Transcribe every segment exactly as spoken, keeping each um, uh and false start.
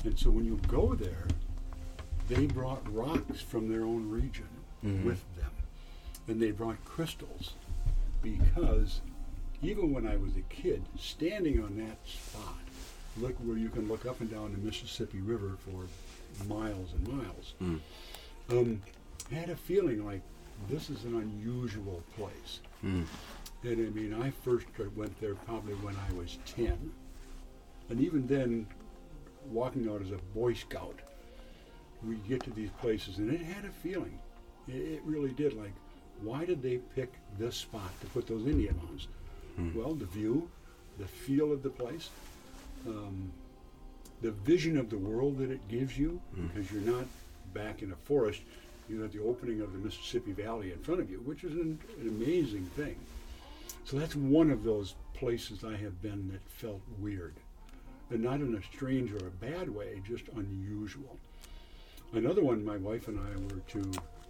And so when you go there, they brought rocks from their own region mm-hmm. with them. And they brought crystals because even when I was a kid, standing on that spot, look where you can look up and down the Mississippi River for miles and miles, mm. um, I had a feeling like this is an unusual place. Mm. And I mean, I first went there probably when I was ten. And even then, walking out as a Boy Scout, we get to these places, and it had a feeling. It, it really did. Like, why did they pick this spot to put those Indian mounds? Mm. Well, the view, the feel of the place, um, the vision of the world that it gives you, mm. because you're not back in a forest. You have the opening of the Mississippi Valley in front of you, which is an, an amazing thing. So that's one of those places I have been that felt weird. And not in a strange or a bad way, just unusual. Another one, my wife and I were to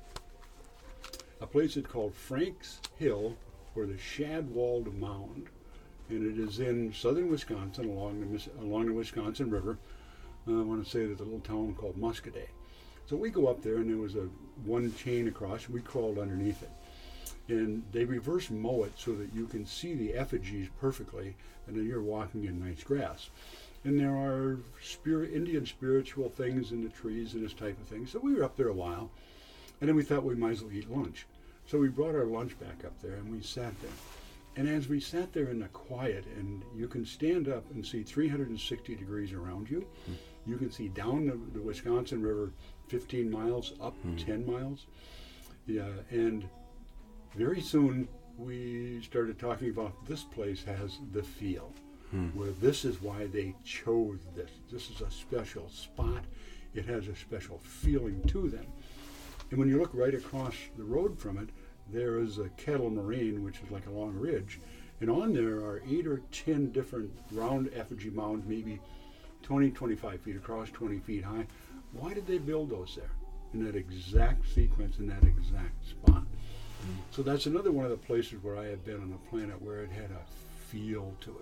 a place that's called Frank's Hill, or the Shadwald Mound. And it is in southern Wisconsin, along the, along the Wisconsin River. Uh, I want to say there's a little town called Muscadet. So we go up there, and there was a one chain across, and we crawled underneath it. And they reverse mow it so that you can see the effigies perfectly, and then you're walking in nice grass. And there are spirit, Indian spiritual things in the trees and this type of thing. So we were up there a while, and then we thought we might as well eat lunch. So we brought our lunch back up there, and we sat there. And as we sat there in the quiet, and you can stand up and see three hundred sixty degrees around you, mm. you can see down the, the Wisconsin River fifteen miles, up mm. ten miles. Yeah, and very soon we started talking about this place has the feel, hmm. where this is why they chose this. This is a special spot. It has a special feeling to them. And when you look right across the road from it, there is a Kettle Moraine, which is like a long ridge. And on there are eight or ten different round effigy mounds, maybe twenty, twenty-five feet across, twenty feet high. Why did they build those there in that exact sequence, in that exact spot? So that's another one of the places where I have been on the planet where it had a feel to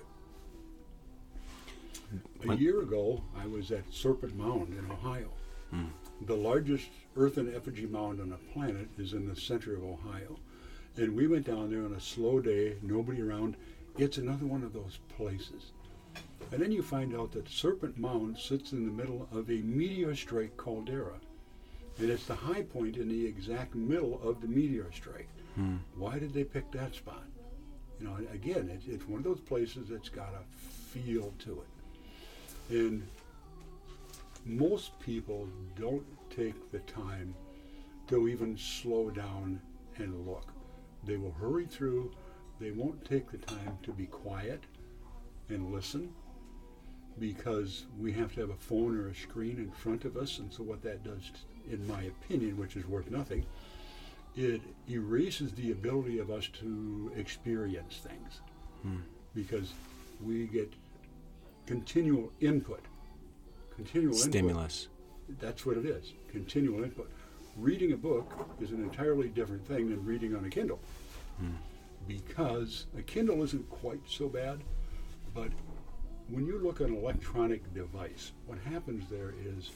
it. A year ago, I was at Serpent Mound in Ohio. Mm. The largest earthen effigy mound on the planet is in the center of Ohio. And we went down there on a slow day, nobody around. It's another one of those places. And then you find out that Serpent Mound sits in the middle of a meteor strike caldera. And it's the high point in the exact middle of the meteor strike. Hmm. Why did they pick that spot? You know, again, it, it's one of those places that's got a feel to it. And most people don't take the time to even slow down and look. They will hurry through. They won't take the time to be quiet and listen, because we have to have a phone or a screen in front of us. And so what that does, in my opinion, which is worth nothing, it erases the ability of us to experience things. Hmm. Because we get continual input. Continual Stimulus. Input. That's what it is, continual input. Reading a book is an entirely different thing than reading on a Kindle. Hmm. Because a Kindle isn't quite so bad, but when you look at an electronic device, what happens there is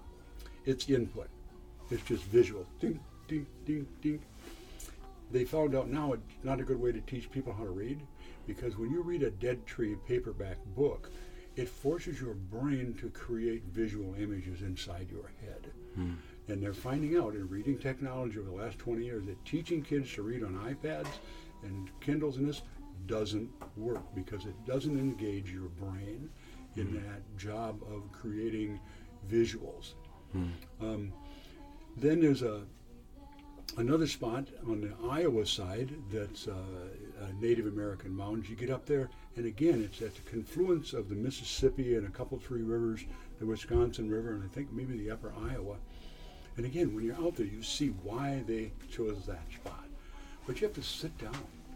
it's input. It's just visual. Ding, ding, ding, ding. They found out now it's not a good way to teach people how to read, because when you read a Dead Tree paperback book, it forces your brain to create visual images inside your head. Hmm. And they're finding out in reading technology over the last twenty years that teaching kids to read on iPads and Kindles and this doesn't work, because it doesn't engage your brain in mm. that job of creating visuals. Mm. Um, then there's a another spot on the Iowa side that's uh, a Native American mounds. You get up there, and again, it's at the confluence of the Mississippi and a couple, three rivers, the Wisconsin River, and I think maybe the upper Iowa. And again, when you're out there, you see why they chose that spot. But you have to sit down.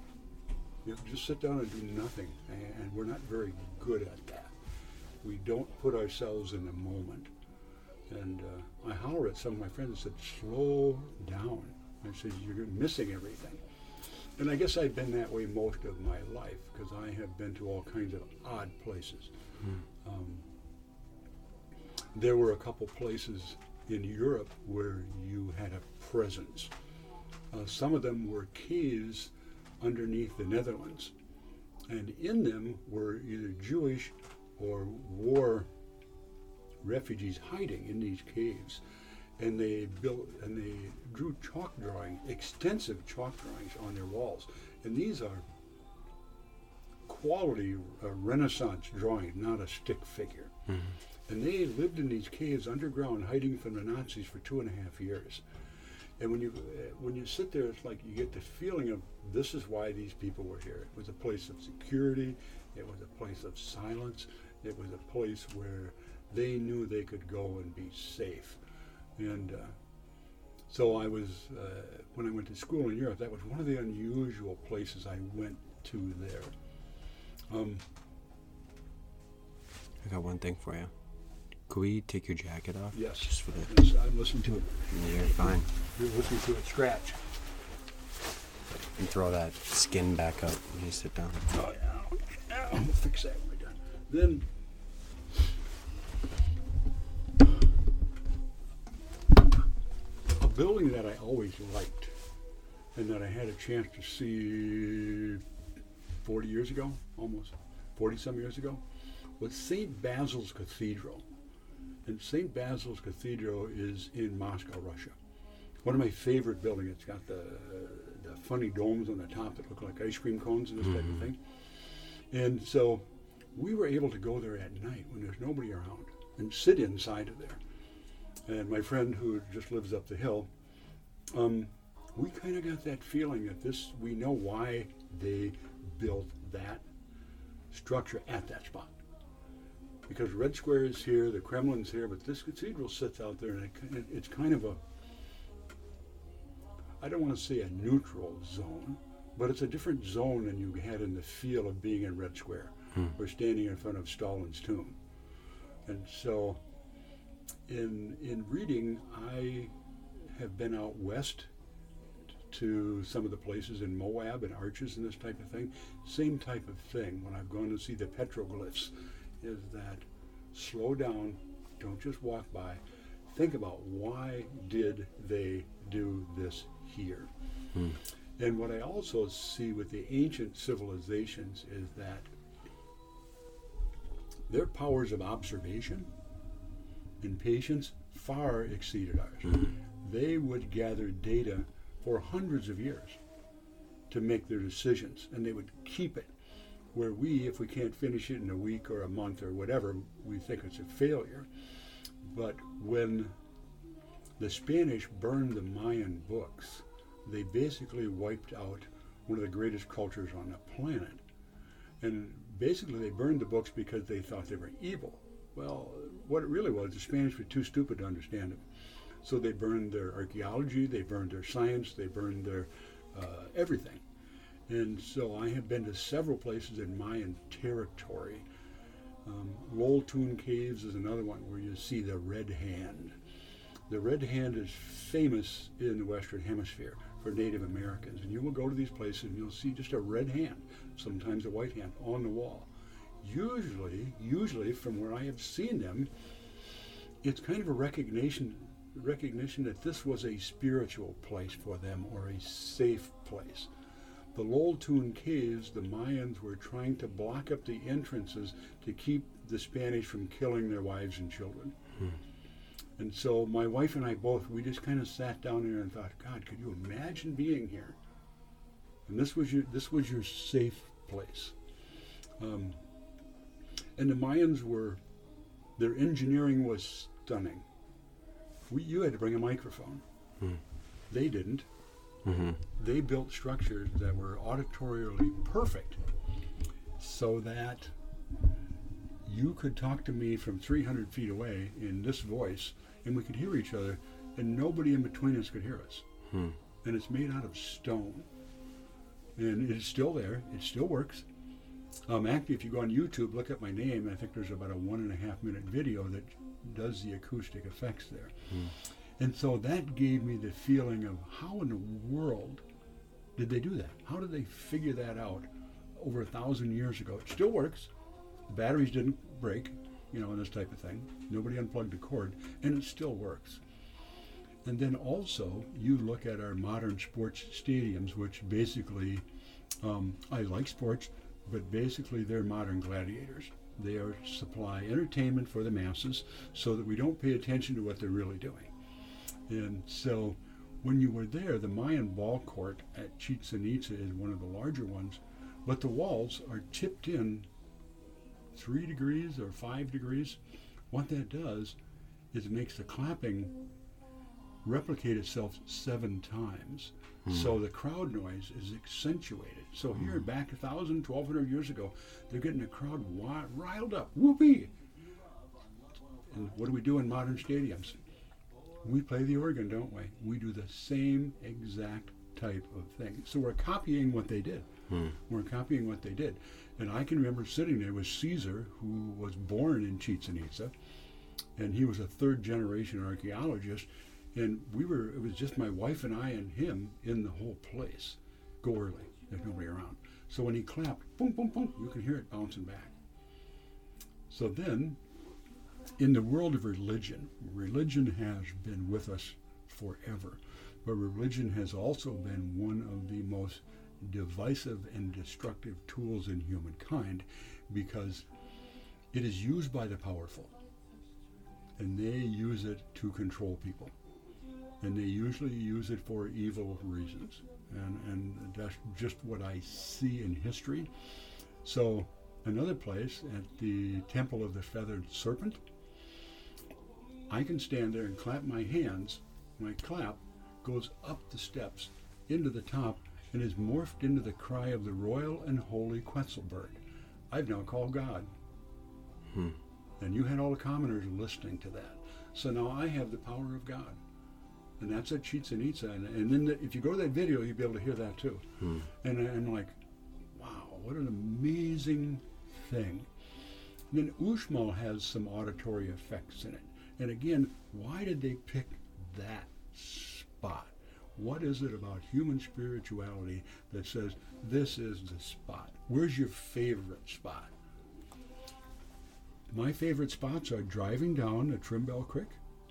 You have to just sit down and do nothing, and we're not very good at that. We don't put ourselves in the moment. And uh, I holler at some of my friends and said, slow down. I said, you're missing everything. And I guess I've been that way most of my life, because I have been to all kinds of odd places. Mm. Um, There were a couple places in Europe where you had a presence. Uh, some of them were caves underneath the Netherlands, and in them were either Jewish or war refugees hiding in these caves. And they built and they drew chalk drawings, extensive chalk drawings on their walls. And these are quality uh, Renaissance drawings, not a stick figure. Mm-hmm. And they lived in these caves underground, hiding from the Nazis for two and a half years. And when you uh, when you sit there, it's like you get the feeling of this is why these people were here. It was a place of security. It was a place of silence. It was a place where they knew they could go and be safe. And uh, so I was, uh, when I went to school in Europe, that was one of the unusual places I went to there. Um, I got one thing for you. Could we take your jacket off? Yes. Just for the... Yes, I'm listening to it. Yeah, you're fine. You're listening to it scratch. And throw that skin back up when you sit down. Oh, yeah. yeah. I'll fix that when we're done. Then... A building that I always liked and that I had a chance to see forty years ago, almost forty some years ago, was Saint Basil's Cathedral. And Saint Basil's Cathedral is in Moscow, Russia. One of my favorite buildings. It's got the, the funny domes on the top that look like ice cream cones and this mm-hmm. type of thing. And so we were able to go there at night when there's nobody around and sit inside of there. And my friend who just lives up the hill, um, we kind of got that feeling that this, we know why they built that structure at that spot. Because Red Square is here, the Kremlin's here, but this cathedral sits out there, and it, it's kind of a, I don't want to say a neutral zone, but it's a different zone than you had in the feel of being in Red Square, hmm. or standing in front of Stalin's tomb. And so, in in reading, I have been out west to some of the places in Moab and Arches and this type of thing. Same type of thing when I've gone to see the petroglyphs, is that slow down, don't just walk by, think about why did they do this here. Hmm. And what I also see with the ancient civilizations is that their powers of observation and patience far exceeded ours. Mm-hmm. They would gather data for hundreds of years to make their decisions, and they would keep it. Where we, if we can't finish it in a week or a month or whatever, we think it's a failure. But when the Spanish burned the Mayan books, they basically wiped out one of the greatest cultures on the planet. And basically they burned the books because they thought they were evil. Well, what it really was, the Spanish were too stupid to understand them. So they burned their archaeology, they burned their science, they burned their uh, everything. And so I have been to several places in Mayan territory. Um, Loltun Caves is another one where you see the Red Hand. The Red Hand is famous in the Western Hemisphere for Native Americans. And you will go to these places and you'll see just a red hand, sometimes a white hand, on the wall. Usually, usually from where I have seen them, it's kind of a recognition recognition that this was a spiritual place for them, or a safe place. The Loltun Caves, the Mayans were trying to block up the entrances to keep the Spanish from killing their wives and children. Hmm. And so my wife and I both, we just kind of sat down there and thought, God, could you imagine being here? And this was your, this was your safe place. Um, and the Mayans were, their engineering was stunning. We, you had to bring a microphone. Hmm. They didn't. Mm-hmm. They built structures that were auditorially perfect so that you could talk to me from three hundred feet away in this voice, and we could hear each other, and nobody in between us could hear us. Hmm. And it's made out of stone. And it is still there. It still works. Um, actually, if you go on YouTube, look up my name, I think there's about a one and a half minute video that does the acoustic effects there. Hmm. And so that gave me the feeling of how in the world did they do that? How did they figure that out over a thousand years ago? It still works. The batteries didn't break. you know, and this type of thing. Nobody unplugged the cord, and it still works. And then also, you look at our modern sports stadiums, which basically, um, I like sports, but basically they're modern gladiators. They are supply entertainment for the masses so that we don't pay attention to what they're really doing. And so when you were there, the Mayan ball court at Chichen Itza is one of the larger ones, but the walls are tipped in three degrees or five degrees. What that does is it makes the clapping replicate itself seven times. Hmm. So the crowd noise is accentuated. So here hmm. back a thousand, twelve hundred years ago, they're getting a crowd wi- riled up. Whoopee! And what do we do in modern stadiums? We play the organ, don't we? We do the same exact type of thing. So we're copying what they did. Hmm. We're copying what they did. And I can remember sitting there with Caesar, who was born in Chichen Itza, and he was a third generation archaeologist. And we were, it was just my wife and I and him in the whole place. Go early, there's nobody around. So when he clapped, boom, boom, boom, you can hear it bouncing back. So then, in the world of religion, religion has been with us forever. But religion has also been one of the most divisive and destructive tools in humankind because it is used by the powerful. And they use it to control people. And they usually use it for evil reasons. And, and that's just what I see in history. So another place, at the Temple of the Feathered Serpent, I can stand there and clap my hands. My clap goes up the steps into the top and is morphed into the cry of the royal and holy Quetzalbird. I've now called God. Hmm. And you had all the commoners listening to that. So now I have the power of God. And that's at Chichen Itza. And, and then the, if you go to that video, you'll be able to hear that too. Hmm. And I'm like, wow, what an amazing thing. And then Uxmal has some auditory effects in it. And again, why did they pick that spot? What is it about human spirituality that says this is the spot? Where's your favorite spot? My favorite spots are driving down the Trimbell Creek,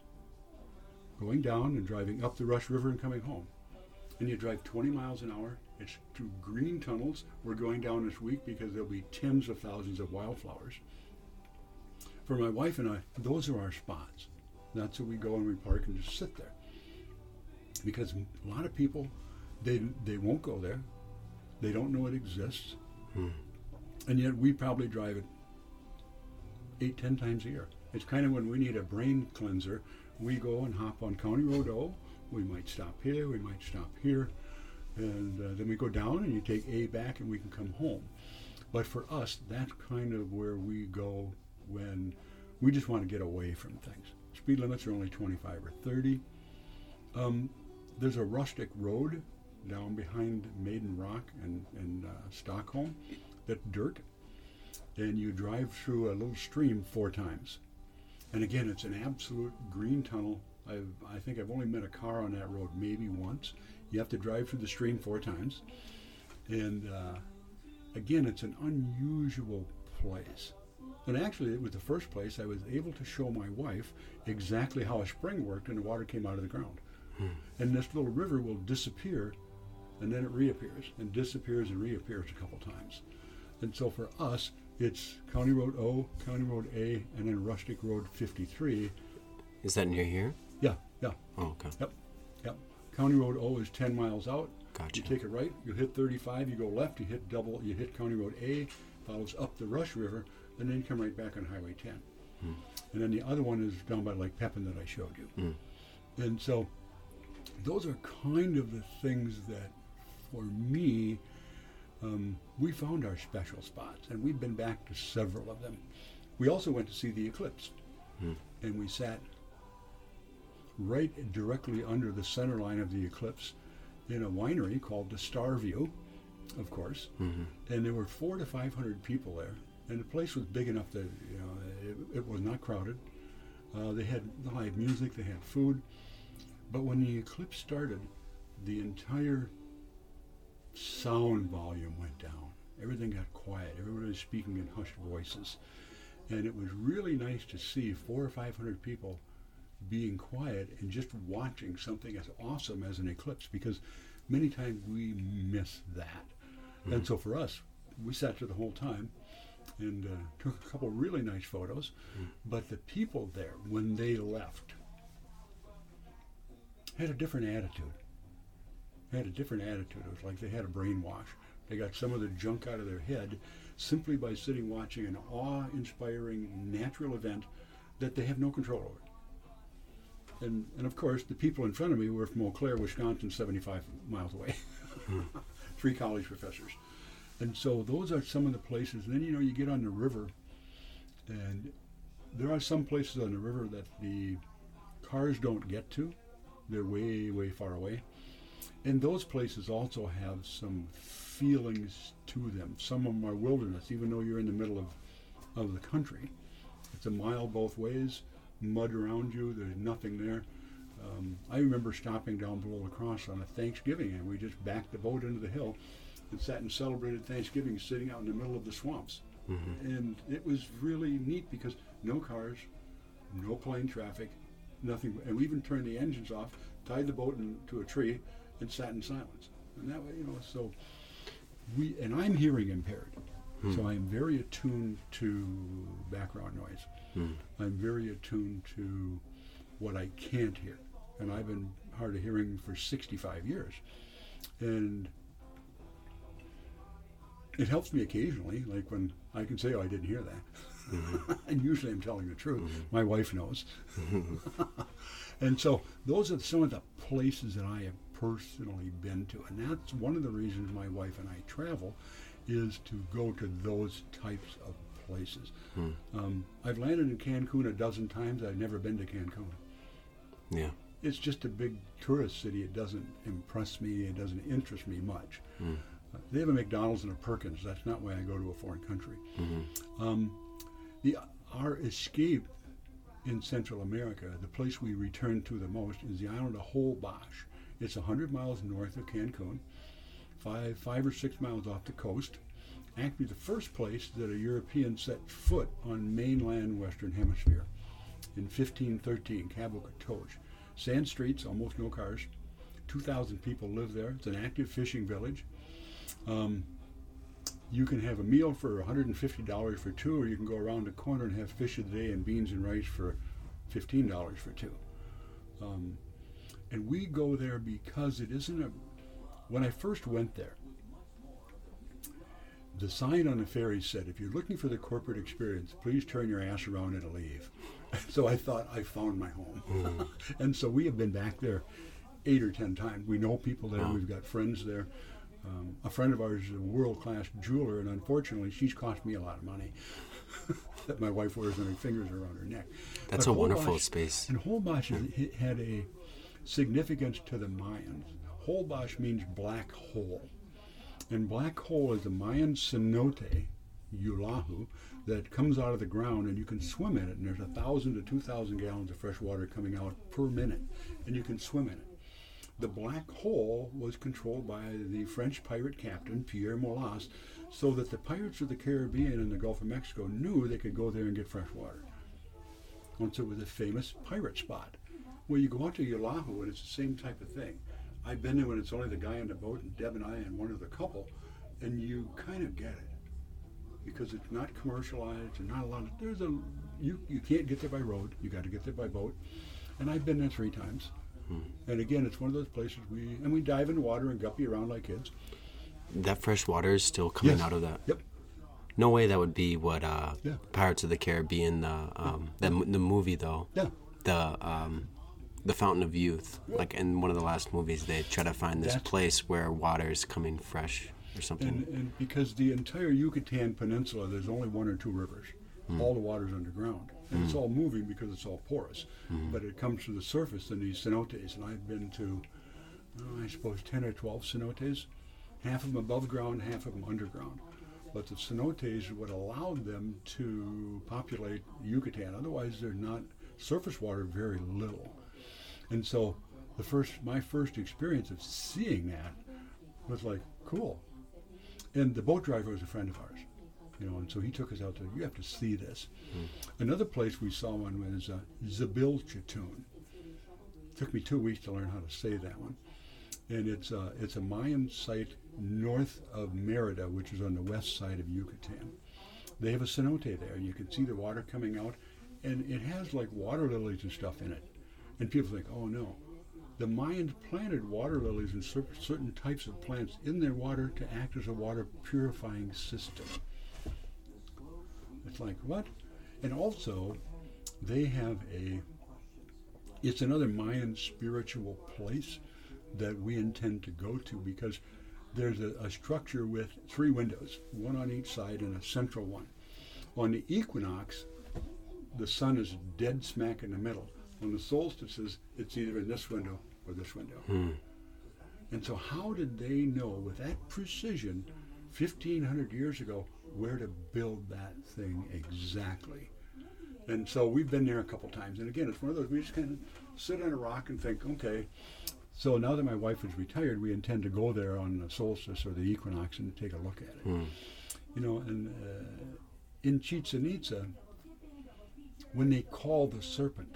going down and driving up the Rush River and coming home. And you drive twenty miles an hour. It's through green tunnels. We're going down this week because there'll be tens of thousands of wildflowers. For my wife and I, those are our spots. That's where we go and we park and just sit there. Because a lot of people, they they won't go there. They don't know it exists. Hmm. And yet we probably drive it eight, ten times a year. It's kind of when we need a brain cleanser, we go and hop on County Road O. We might stop here, we might stop here. And uh, then we go down and you take A back and we can come home. But for us, that's kind of where we go when we just want to get away from things. Speed limits are only twenty-five or thirty. Um, there's a rustic road down behind Maiden Rock and, and uh, Stockholm that's dirt. And you drive through a little stream four times. And again, it's an absolute green tunnel. I've, I think I've only met a car on that road maybe once. You have to drive through the stream four times. And uh, again, it's an unusual place. And actually, it was the first place I was able to show my wife exactly how a spring worked and the water came out of the ground. Hmm. And this little river will disappear, and then it reappears, and disappears and reappears a couple times. And so for us, it's County Road O, County Road A, and then Rustic Road fifty-three. Is that near here? Yeah, yeah. Oh, okay. Yep, yep. County Road O is ten miles out. Gotcha. You take it right, you hit thirty-five, you go left, you hit double, you hit County Road A, follows up the Rush River, and then you come right back on Highway ten. Hmm. And then the other one is down by Lake Pepin that I showed you. Hmm. And so those are kind of the things that, for me, um, we found our special spots, and we've been back to several of them. We also went to see the eclipse, hmm. and we sat right directly under the center line of the eclipse in a winery called the Star View, of course, mm-hmm. and there were four to five hundred people there, and the place was big enough that you know it, it was not crowded. Uh, they had live music, they had food, but when the eclipse started, the entire sound volume went down. Everything got quiet. Everybody was speaking in hushed voices, And it was really nice to see four or five hundred people being quiet and just watching something as awesome as an eclipse, because many times we miss that. Mm-hmm. And so for us, we sat there the whole time and uh, took a couple really nice photos. Mm-hmm. But the people there, when they left, had a different attitude. Had a different attitude. It was like they had a brainwash. They got some of the junk out of their head simply by sitting watching an awe-inspiring natural event that they have no control over. And, and of course, the people in front of me were from Eau Claire, Wisconsin, seventy-five miles away. Three college professors. And so those are some of the places. And then, you know, you get on the river, and there are some places on the river that the cars don't get to. They're way, way far away. And those places also have some feelings to them. Some of them are wilderness, even though you're in the middle of, of the country. It's a mile both ways, mud around you, there's nothing there. Um, I remember stopping down below the cross on a Thanksgiving, and we just backed the boat into the hill and sat and celebrated Thanksgiving sitting out in the middle of the swamps. Mm-hmm. And it was really neat because no cars, no plane traffic, nothing. And we even turned the engines off, tied the boat into a tree, and sat in silence. And that way, you know, so we, and I'm hearing impaired. Hmm. So I'm very attuned to background noise. Hmm. I'm very attuned to what I can't hear. And I've been hard of hearing for sixty-five years. And it helps me occasionally, like when I can say, oh, I didn't hear that. Mm-hmm. And usually I'm telling the truth. Mm-hmm. My wife knows. And so those are some of the places that I have personally been to. And that's one of the reasons my wife and I travel, is to go to those types of places. Hmm. Um, I've landed in Cancun a dozen times. I've never been to Cancun. Yeah. It's just a big tourist city. It doesn't impress me. It doesn't interest me much. Hmm. Uh, they have a McDonald's and a Perkins. That's not why I go to a foreign country. Mm-hmm. Um, the our escape in Central America, the place we return to the most, is the island of Holbox. It's one hundred miles north of Cancun, five, five or six miles off the coast. Actually, the first place that a European set foot on mainland Western Hemisphere in fifteen thirteen, Cabo Catoche. Sand streets, almost no cars. two thousand people live there. It's an active fishing village. Um, you can have a meal for one hundred fifty dollars for two, or you can go around the corner and have fish of the day and beans and rice for fifteen dollars for two. Um, and we go there because it isn't a... When I first went there, the sign on the ferry said, if you're looking for the corporate experience, please turn your ass around and leave. So I thought, I found my home. Mm. And so we have been back there eight or ten times. We know people there. Wow. We've got friends there. Um, a friend of ours is a world-class jeweler, and unfortunately, she's cost me a lot of money that my wife wears on her fingers around her neck. That's but a Holbox, wonderful space. And Holbox yeah. had a significance to the Mayans. Holbox means black hole. And black hole is a Mayan cenote, Yulahu, that comes out of the ground, and you can swim in it. And there's a thousand to two thousand gallons of fresh water coming out per minute, and you can swim in it. The black hole was controlled by the French pirate captain, Pierre Molas, so that the pirates of the Caribbean and the Gulf of Mexico knew they could go there and get fresh water. Once it was a famous pirate spot. Well, you go out to Yulahu, and it's the same type of thing. I've been there when it's only the guy on the boat, and Deb and I and one other couple, and you kind of get it. Because it's not commercialized, and not a lot of, there's a, you, you can't get there by road, you got to get there by boat. And I've been there three times. And again, it's one of those places we, and we dive in the water and guppy around like kids. That fresh water is still coming yes. out of that? Yep. No way that would be what uh, yeah. Pirates of the Caribbean, the um, yeah. the, the movie though. Yeah. The um, the Fountain of Youth. Yeah. Like in one of the last movies, they try to find this That's, place where water is coming fresh or something. And, and because the entire Yucatan Peninsula, there's only one or two rivers. Mm. All the water's underground. And mm. it's all moving because it's all porous. Mm. But it comes to the surface in these cenotes. And I've been to, oh, I suppose, ten or twelve cenotes. Half of them above ground, half of them underground. But the cenotes is what allowed them to populate Yucatan. Otherwise, they're not, surface water, very little. And so the first, my first experience of seeing that was like, cool. And the boat driver was a friend of ours. You know, and so he took us out to, you have to see this. Mm. Another place we saw one was uh, Zabilchatun. Took me two weeks to learn how to say that one. And it's, uh, it's a Mayan site north of Merida, which is on the west side of Yucatan. They have a cenote there, and you can see the water coming out, and it has like water lilies and stuff in it. And people think, oh no. The Mayans planted water lilies and cer- certain types of plants in their water to act as a water purifying system. It's like, what? And also, they have a, it's another Mayan spiritual place that we intend to go to, because there's a, a structure with three windows, one on each side and a central one. On the equinox, the sun is dead smack in the middle. On the solstices, it's either in this window or this window. Hmm. And so how did they know with that precision fifteen hundred years ago where to build that thing exactly? And so we've been there a couple times. And again, it's one of those, we just kind of sit on a rock and think, okay, so now that my wife is retired, we intend to go there on the solstice or the equinox and take a look at it. Hmm. You know, and uh, in Chichen Itza, when they call the serpent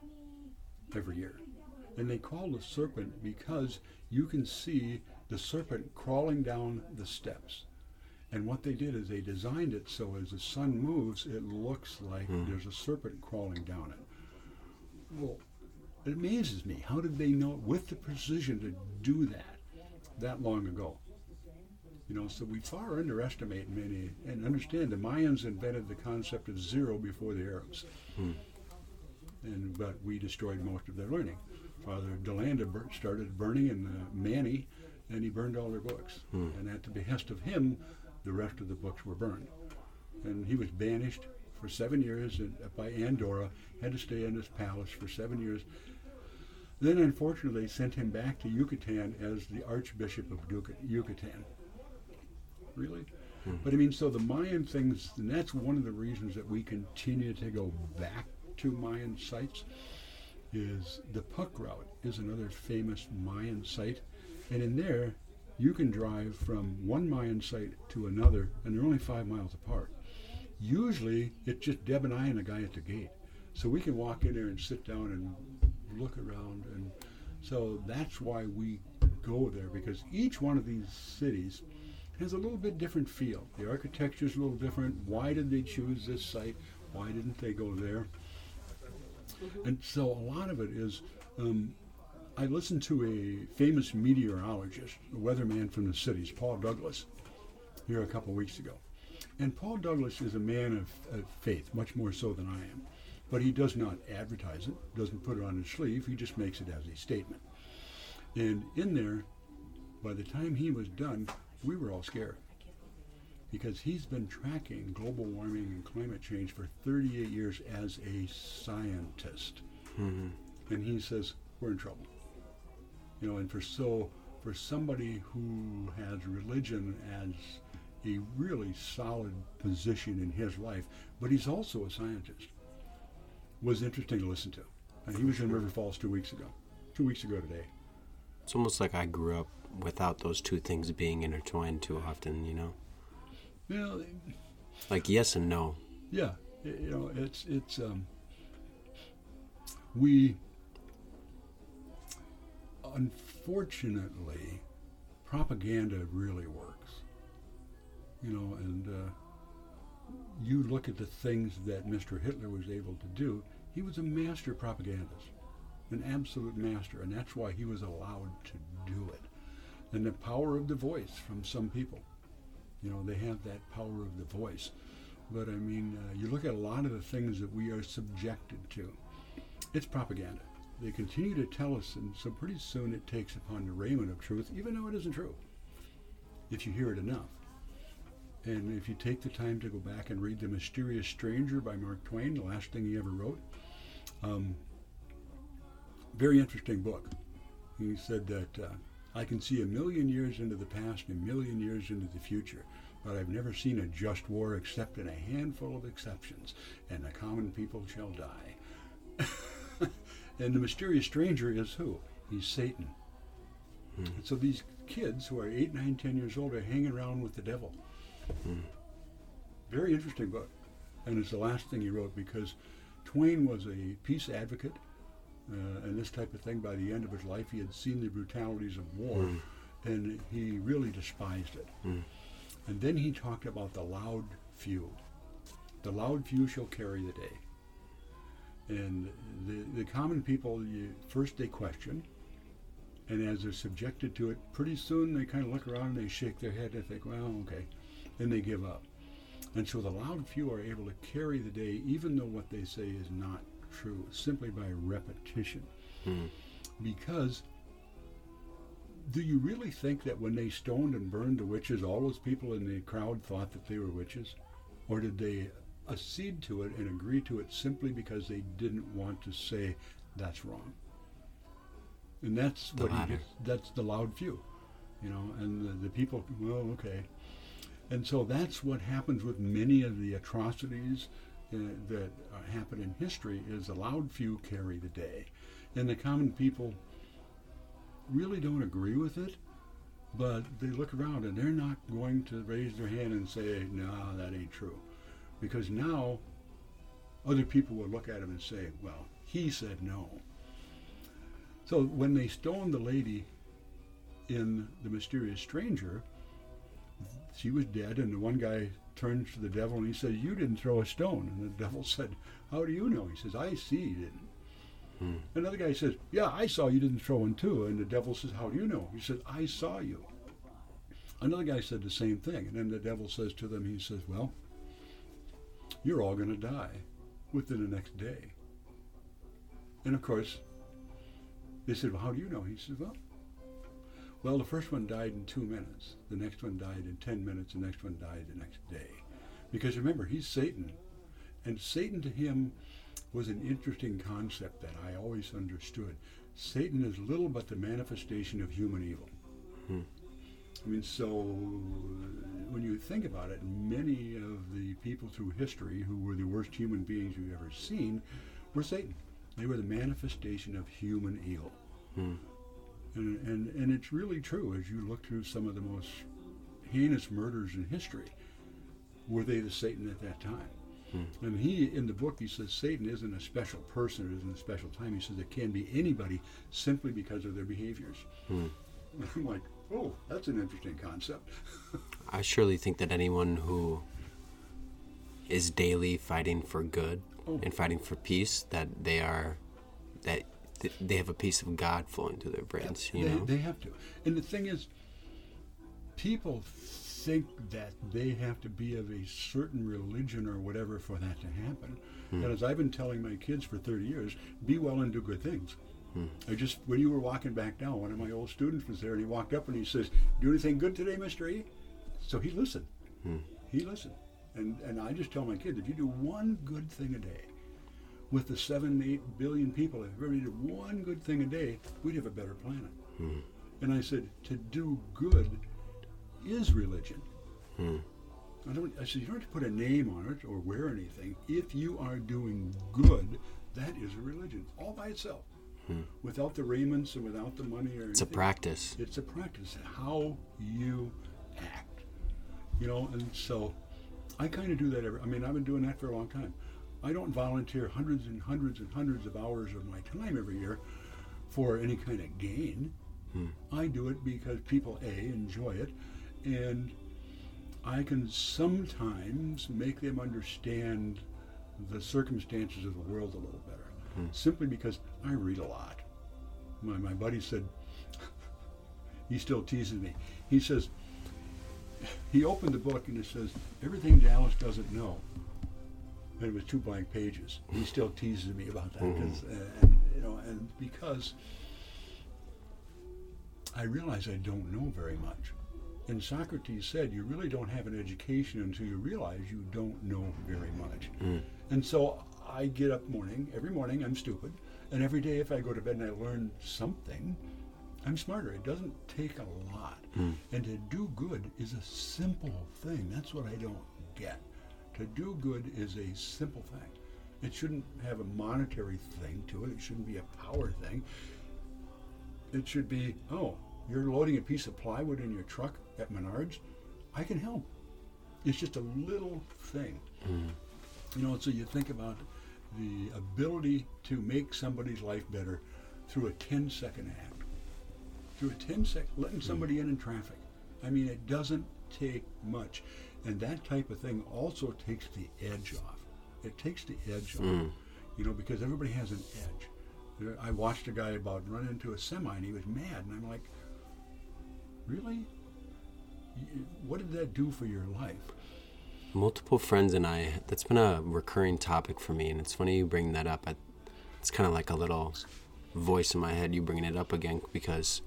every year, and they call the serpent because you can see the serpent crawling down the steps. And what they did is they designed it so as the sun moves, it looks like hmm. there's a serpent crawling down it. Well, it amazes me. How did they know with the precision to do that that long ago? You know, so we far underestimate many, and understand the Mayans invented the concept of zero before the Arabs. Hmm. And but we destroyed most of their learning. Father DeLanda bur- started burning in uh, Manny, and he burned all their books. Hmm. And at the behest of him, the rest of the books were burned. And he was banished for seven years in, uh, by Andorra, had to stay in his palace for seven years. Then, unfortunately, sent him back to Yucatan as the Archbishop of Yucatan. Really? Hmm. But I mean, so the Mayan things, and that's one of the reasons that we continue to go back to Mayan sites, is the Puck Route is another famous Mayan site. And in there, you can drive from one Mayan site to another, and they're only five miles apart. Usually, it's just Deb and I and a guy at the gate. So we can walk in there and sit down and look around. And so that's why we go there, because each one of these cities has a little bit different feel. The architecture is a little different. Why did they choose this site? Why didn't they go there? And so a lot of it is, um, I listened to a famous meteorologist, a weatherman from the cities, Paul Douglas, here a couple weeks ago. And Paul Douglas is a man of, of faith, much more so than I am. But he does not advertise it, doesn't put it on his sleeve, he just makes it as a statement. And in there, by the time he was done, we were all scared, because he's been tracking global warming and climate change for thirty-eight years as a scientist. Mm-hmm. And he says, we're in trouble. You know, and for so for somebody who has religion as a really solid position in his life, but he's also a scientist, was interesting to listen to. And he was in River Falls two weeks ago. Two weeks ago today. It's almost like I grew up without those two things being intertwined too often, you know? Well, like yes and no. Yeah, you know, it's, it's, um, we, unfortunately, propaganda really works. You know, and uh, you look at the things that Mister Hitler was able to do, he was a master propagandist, an absolute master, and that's why he was allowed to do it. And the power of the voice from some people. You know, they have that power of the voice. But I mean, uh, you look at a lot of the things that we are subjected to. It's propaganda. They continue to tell us, and so pretty soon it takes upon the raiment of truth, even though it isn't true, if you hear it enough. And if you take the time to go back and read The Mysterious Stranger by Mark Twain, the last thing he ever wrote, um, very interesting book. He said that uh, I can see a million years into the past and a million years into the future, but I've never seen a just war except in a handful of exceptions, and the common people shall die. And the mysterious stranger is who? He's Satan. Hmm. And so these kids who are eight, nine, ten years old are hanging around with the devil. Hmm. very interesting book. And it's the last thing he wrote because Twain was a peace advocate uh, and this type of thing. By the end of his life, he had seen the brutalities of war, mm. and he really despised it. Mm. And then he talked about the loud few. The loud few shall carry the day. And the, the common people, you, first they question, and as they're subjected to it, pretty soon they kind of look around and they shake their head and think, well, okay. Then they give up. And so the loud few are able to carry the day, even though what they say is not true, simply by repetition. Mm. Because do you really think that when they stoned and burned the witches, all those people in the crowd thought that they were witches? Or did they accede to it and agree to it simply because they didn't want to say that's wrong? And that's the what latter. he gets, that's the loud few, you know, and the, the people, well, okay. And so that's what happens with many of the atrocities uh, that uh, happen in history is the loud few carry the day. And the common people really don't agree with it, but they look around and they're not going to raise their hand and say, no, that ain't true. Because now other people will look at him and say, well, he said no. So when they stoned the lady in The Mysterious Stranger, she was dead, and the one guy turns to the devil and he said, you didn't throw a stone. And the devil said, how do you know? He says, I see you didn't. Hmm. Another guy says, yeah, I saw you didn't throw one too. And the devil says, how do you know? He said, I saw you. Another guy said the same thing. And then the devil says to them, he says, well, you're all going to die within the next day. And of course, they said, well, how do you know? He said, well, well, the first one died in two minutes. The next one died in ten minutes. The next one died the next day. Because remember, he's Satan. And Satan to him was an interesting concept that I always understood. Satan is little but the manifestation of human evil. Hmm. I mean, so when you think about it, many of the people through history who were the worst human beings you've ever seen were Satan. They were the manifestation of human evil. Hmm. And, and and it's really true as you look through some of the most heinous murders in history. Were they the Satan at that time? Hmm. And he, in the book, he says Satan isn't a special person, it isn't a special time. He says it can be anybody simply because of their behaviors. Hmm. I'm like, oh, that's an interesting concept. I surely think that anyone who is daily fighting for good oh. and fighting for peace, that they are, that th- they have a piece of God flowing through their brains. You they, know, they have to. And the thing is, people think that they have to be of a certain religion or whatever for that to happen. Hmm. And as I've been telling my kids for thirty years, be well and do good things. Hmm. I just, when you were walking back down, one of my old students was there and he walked up and he says, do anything good today, Mister E? So he listened. Hmm. He listened. And and I just tell my kids, if you do one good thing a day, with the seven, eight billion people, if everybody did one good thing a day, we'd have a better planet. Hmm. And I said, to do good is religion. Hmm. I don't. I said, you don't have to put a name on it or wear anything. If you are doing good, that is a religion, all by itself. Hmm. Without the raiments and without the money or it's anything. a practice. It's a practice, how you act. You know, and so I kind of do that every, I mean, I've been doing that for a long time. I don't volunteer hundreds and hundreds and hundreds of hours of my time every year for any kind of gain. Hmm. I do it because people, A, enjoy it, and I can sometimes make them understand the circumstances of the world a little better. Hmm. Simply because I read a lot. My my buddy said, he still teases me. He says, he opened the book and it says, everything Dallas doesn't know. And it was two blank pages. He still teases me about that. Mm-hmm. 'cause, uh, and, you know, and because I realize I don't know very much. And Socrates said, you really don't have an education until you realize you don't know very much. Mm. And so I get up morning, every morning I'm stupid, and every day if I go to bed and I learn something, I'm smarter. It doesn't take a lot. Mm. And to do good is a simple thing. That's what I don't get. To do good is a simple thing. It shouldn't have a monetary thing to it. It shouldn't be a power thing. It should be, oh, you're loading a piece of plywood in your truck at Menards? I can help. It's just a little thing. Mm. You know, so you think about the ability to make somebody's life better through a ten-second act. Through a ten-second, letting somebody in in traffic. I mean, it doesn't take much. And that type of thing also takes the edge off. It takes the edge Mm. off, you know, because everybody has an edge. There- I watched a guy about run into a semi, and he was mad, and I'm like, really? Y- What did that do for your life? Multiple friends and I, that's been a recurring topic for me, and it's funny you bring that up. I, it's kind of like a little voice in my head, you bringing it up again, because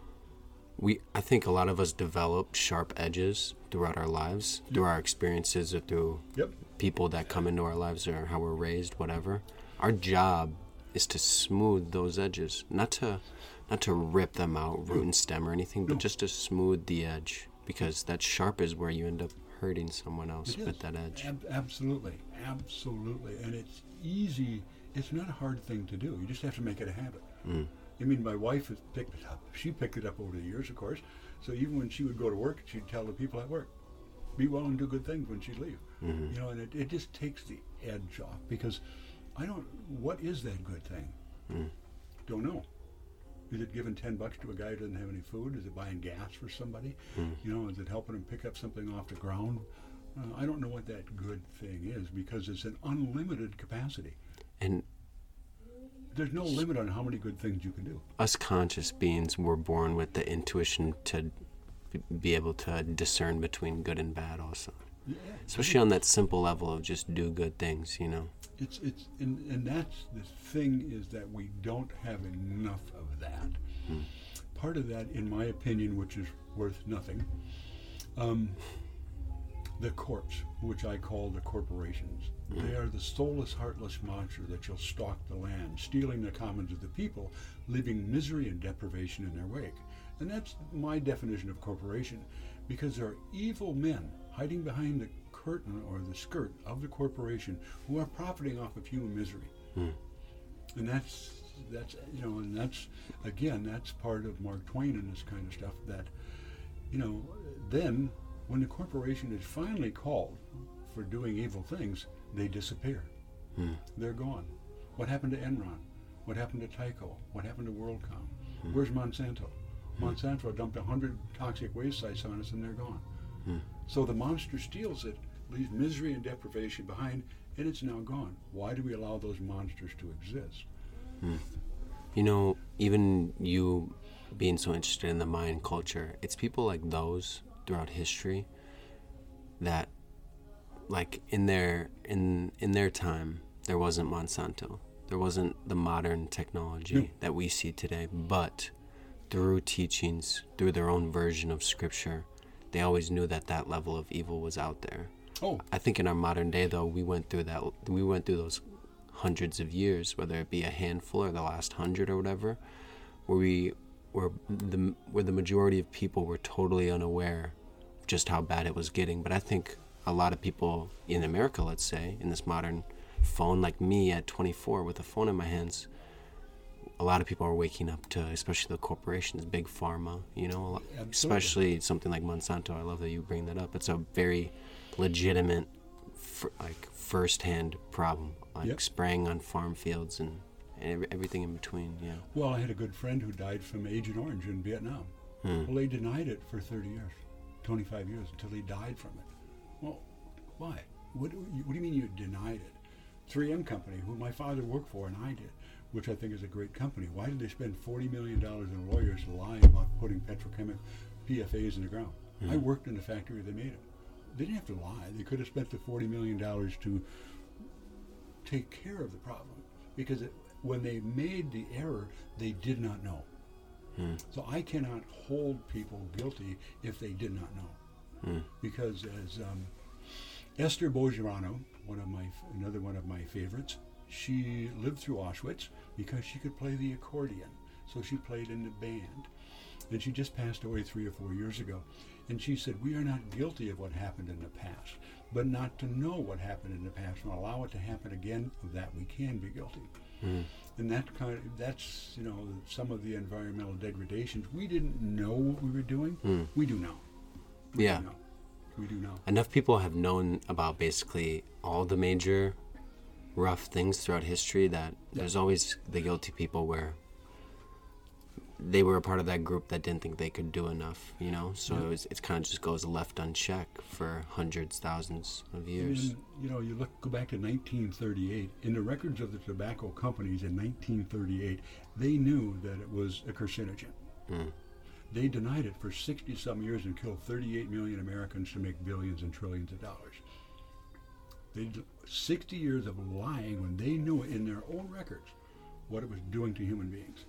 we, I think a lot of us develop sharp edges throughout our lives, through our experiences or through Yep. people that come into our lives or how we're raised, whatever. Our job is to smooth those edges, not to not to rip them out, root and stem or anything, but No. just to smooth the edge, because that sharp is where you end up hurting someone else It with is. that edge. Ab- absolutely, absolutely, and it's easy. It's not a hard thing to do. You just have to make it a habit. Mm. I mean, my wife has picked it up. She picked it up over the years, of course. So even when she would go to work, she'd tell the people at work, "Be well and do good things" when she'd leave. Mhm. You know, and it, it just takes the edge off, because I don't. What is that good thing? Mm. Don't know. Is it giving ten bucks to a guy who doesn't have any food? Is it buying gas for somebody? Mm. You know, is it helping him pick up something off the ground? Uh, I don't know what that good thing is, because it's an unlimited capacity. And There's no limit on how many good things you can do. us conscious beings were born with the intuition to b- be able to discern between good and bad also. Yeah, Especially on that simple level of just do good things, you know. It's it's and, and that's the thing, is that we don't have enough of that. Hmm. Part of that, in my opinion, which is worth nothing, um, the corpse, which I call the corporations. Hmm. They are the soulless, heartless monster that shall stalk the land, stealing the commons of the people, leaving misery and deprivation in their wake. And that's my definition of corporation, because there are evil men hiding behind the curtain or the skirt of the corporation who are profiting off of human misery. Hmm. And that's that's you know, and that's again, that's part of Mark Twain and this kind of stuff. That, you know, then when the corporation is finally called for doing evil things, they disappear. Hmm. They're gone. What happened to Enron? What happened to Tyco? What happened to WorldCom? Where's Monsanto? Monsanto dumped a hundred toxic waste sites on us, and they're gone. Hmm. So the monster steals it, leaves misery and deprivation behind, and it's now gone. Why do we allow those monsters to exist? You know, even you being so interested in the Mayan culture, it's people like those throughout history that, like, in their in in their time, there wasn't Monsanto. There wasn't the modern technology No. that we see today, but through teachings, through their own version of scripture, they always knew that that level of evil was out there. Oh, I think in our modern day, though, we went through that. We went through those hundreds of years, whether it be a handful or the last hundred or whatever, where we were the where the majority of people were totally unaware of just how bad it was getting. But I think a lot of people in America, let's say, in this modern phone, like me at twenty-four with a phone in my hands, a lot of people are waking up to, especially the corporations, big pharma, you know, a lot- Absolutely. especially something like Monsanto. I love that you bring that up. It's a very legitimate, f- like first-hand problem, like Yep. spraying on farm fields and, and ev- everything in between. Yeah. well, I had a good friend who died from Agent Orange in Vietnam. Hmm. Well, they denied it for thirty years, twenty-five years, until he died from it. Well, why? What, do you- what do you mean you denied it? three M Company, who my father worked for and I did, which I think is a great company. Why did they spend forty million dollars in lawyers lying about putting petrochemical P F As in the ground? I worked in the factory where they made them. They didn't have to lie. They could have spent the forty million dollars to take care of the problem, because it, when they made the error, they did not know. Hmm. So I cannot hold people guilty if they did not know. Hmm. Because as um, Esther Bogerano, one of my another one of my favorites, she lived through Auschwitz because she could play the accordion. So she played in the band. And she just passed away three or four years ago. And she said, we are not guilty of what happened in the past, but not to know what happened in the past and allow it to happen again, of that we can be guilty. Hmm. And that kind of, that's, you know, some of the environmental degradations. We didn't know what we were doing. Hmm. We do now. We Yeah. do now. we do now. Enough people have known about basically all the major rough things throughout history that yeah. there's always the guilty people where they were a part of that group that didn't think they could do enough, you know? So yeah. it, was, it kind of just goes left unchecked for hundreds, thousands of years. And, you know, you look, go back to nineteen thirty-eight. In the records of the tobacco companies in nineteen thirty-eight, they knew that it was a carcinogen. Mm. They denied it for sixty-some years and killed thirty-eight million Americans to make billions and trillions of dollars. They did sixty years of lying when they knew in their own records what it was doing to human beings.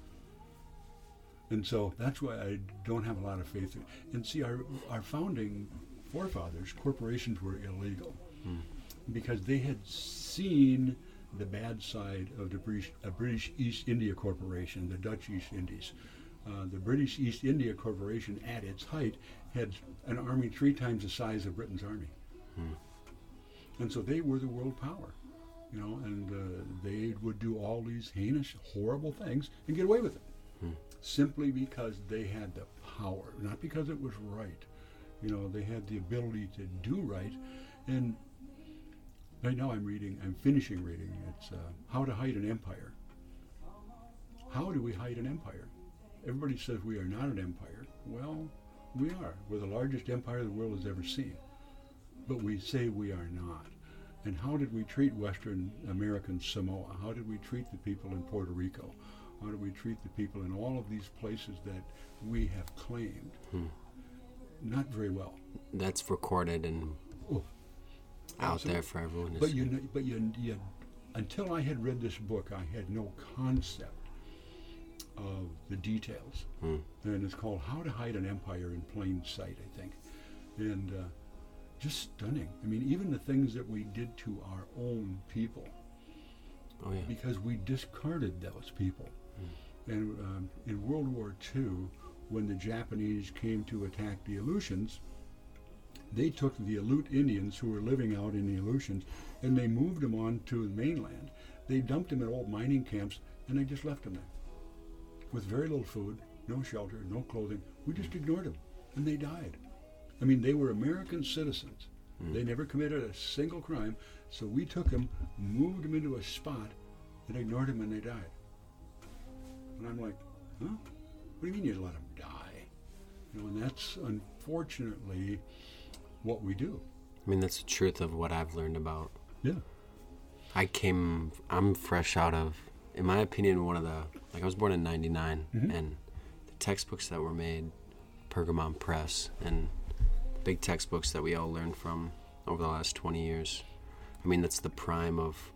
And so that's why I don't have a lot of faith in. And see, our our founding forefathers, corporations were illegal hmm. because they had seen the bad side of the British, uh, British East India Corporation, the Dutch East Indies. Uh, the British East India Corporation, at its height, had an army three times the size of Britain's army. Hmm. And so they were the world power, you know, and uh, they would do all these heinous, horrible things and get away with it. Hmm. Simply because they had the power, not because it was right. You know, they had the ability to do right. And right now I'm reading, I'm finishing reading, it's uh, How to Hide an Empire. How do we hide an empire? Everybody says we are not an empire. Well, we are. We're the largest empire the world has ever seen. But we say we are not. And how did we treat Western American Samoa? How did we treat the people in Puerto Rico? How do we treat the people in all of these places that we have claimed? Hmm. Not very well. That's recorded and oh, out absolutely. There for everyone to but see. You, know, but you, you, until I had read this book, I had no concept of the details. Hmm. And it's called How to Hide an Empire in Plain Sight, I think. And uh, just stunning. I mean, even the things that we did to our own people. Oh, yeah. Because we discarded those people. And um, in World War Two, when the Japanese came to attack the Aleutians, they took the Aleut Indians who were living out in the Aleutians and they moved them on to the mainland. They dumped them at old mining camps and they just left them there with very little food, no shelter, no clothing. We just ignored them and they died. I mean, they were American citizens. Mm. They never committed a single crime, so we took them, moved them into a spot, and ignored them and they died. And I'm like, huh? What do you mean you let them die? You know, and that's unfortunately what we do. I mean, that's the truth of what I've learned about. Yeah. I came, I'm fresh out of, in my opinion, one of the, like I was born in ninety-nine, mm-hmm. and the textbooks that were made, Pergamon Press, and big textbooks that we all learned from over the last twenty years. I mean, that's the prime of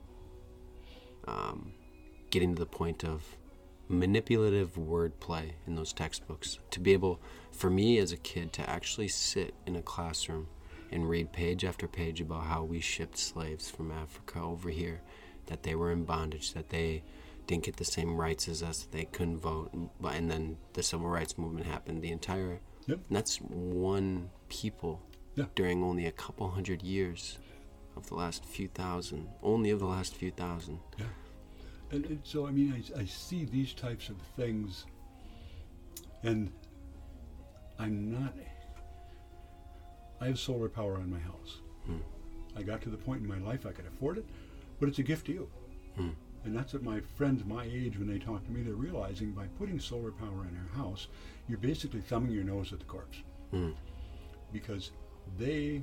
um, getting to the point of manipulative wordplay in those textbooks. To be able, for me as a kid, to actually sit in a classroom and read page after page about how we shipped slaves from Africa over here, that they were in bondage, that they didn't get the same rights as us, that they couldn't vote, and then the civil rights movement happened. The entire, yep. and that's one people yeah. during only a couple hundred years of the last few thousand, only of the last few thousand. Yeah. And, and so, I mean, I, I see these types of things, and I'm not, I have solar power on my house. Hmm. I got to the point in my life I could afford it, but it's a gift to you. Hmm. And that's what my friends my age, when they talk to me, they're realizing by putting solar power in their house, you're basically thumbing your nose at the corpse. Hmm. Because they...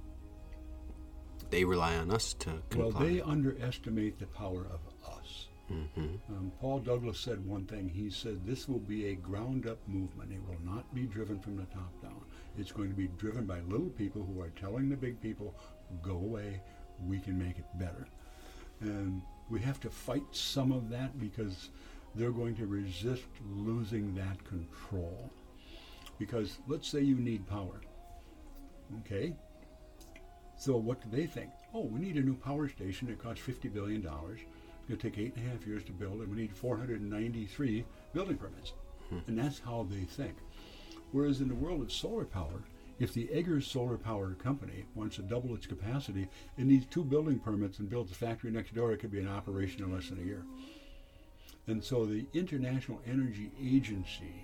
They rely on us to comply. Well, they underestimate the power of us. Mm-hmm. Um, Paul Douglas said one thing. He said, this will be a ground-up movement. It will not be driven from the top down. It's going to be driven by little people who are telling the big people, go away, we can make it better. And we have to fight some of that because they're going to resist losing that control. Because let's say you need power. Okay? So what do they think? Oh, we need a new power station. It costs fifty billion dollars. It's going to take eight and a half years to build, and we need four hundred ninety-three building permits. Hmm. And that's how they think. Whereas in the world of solar power, if the Eggers Solar Power Company wants to double its capacity, it needs two building permits and builds a factory next door, it could be in operation in less than a year. And so the International Energy Agency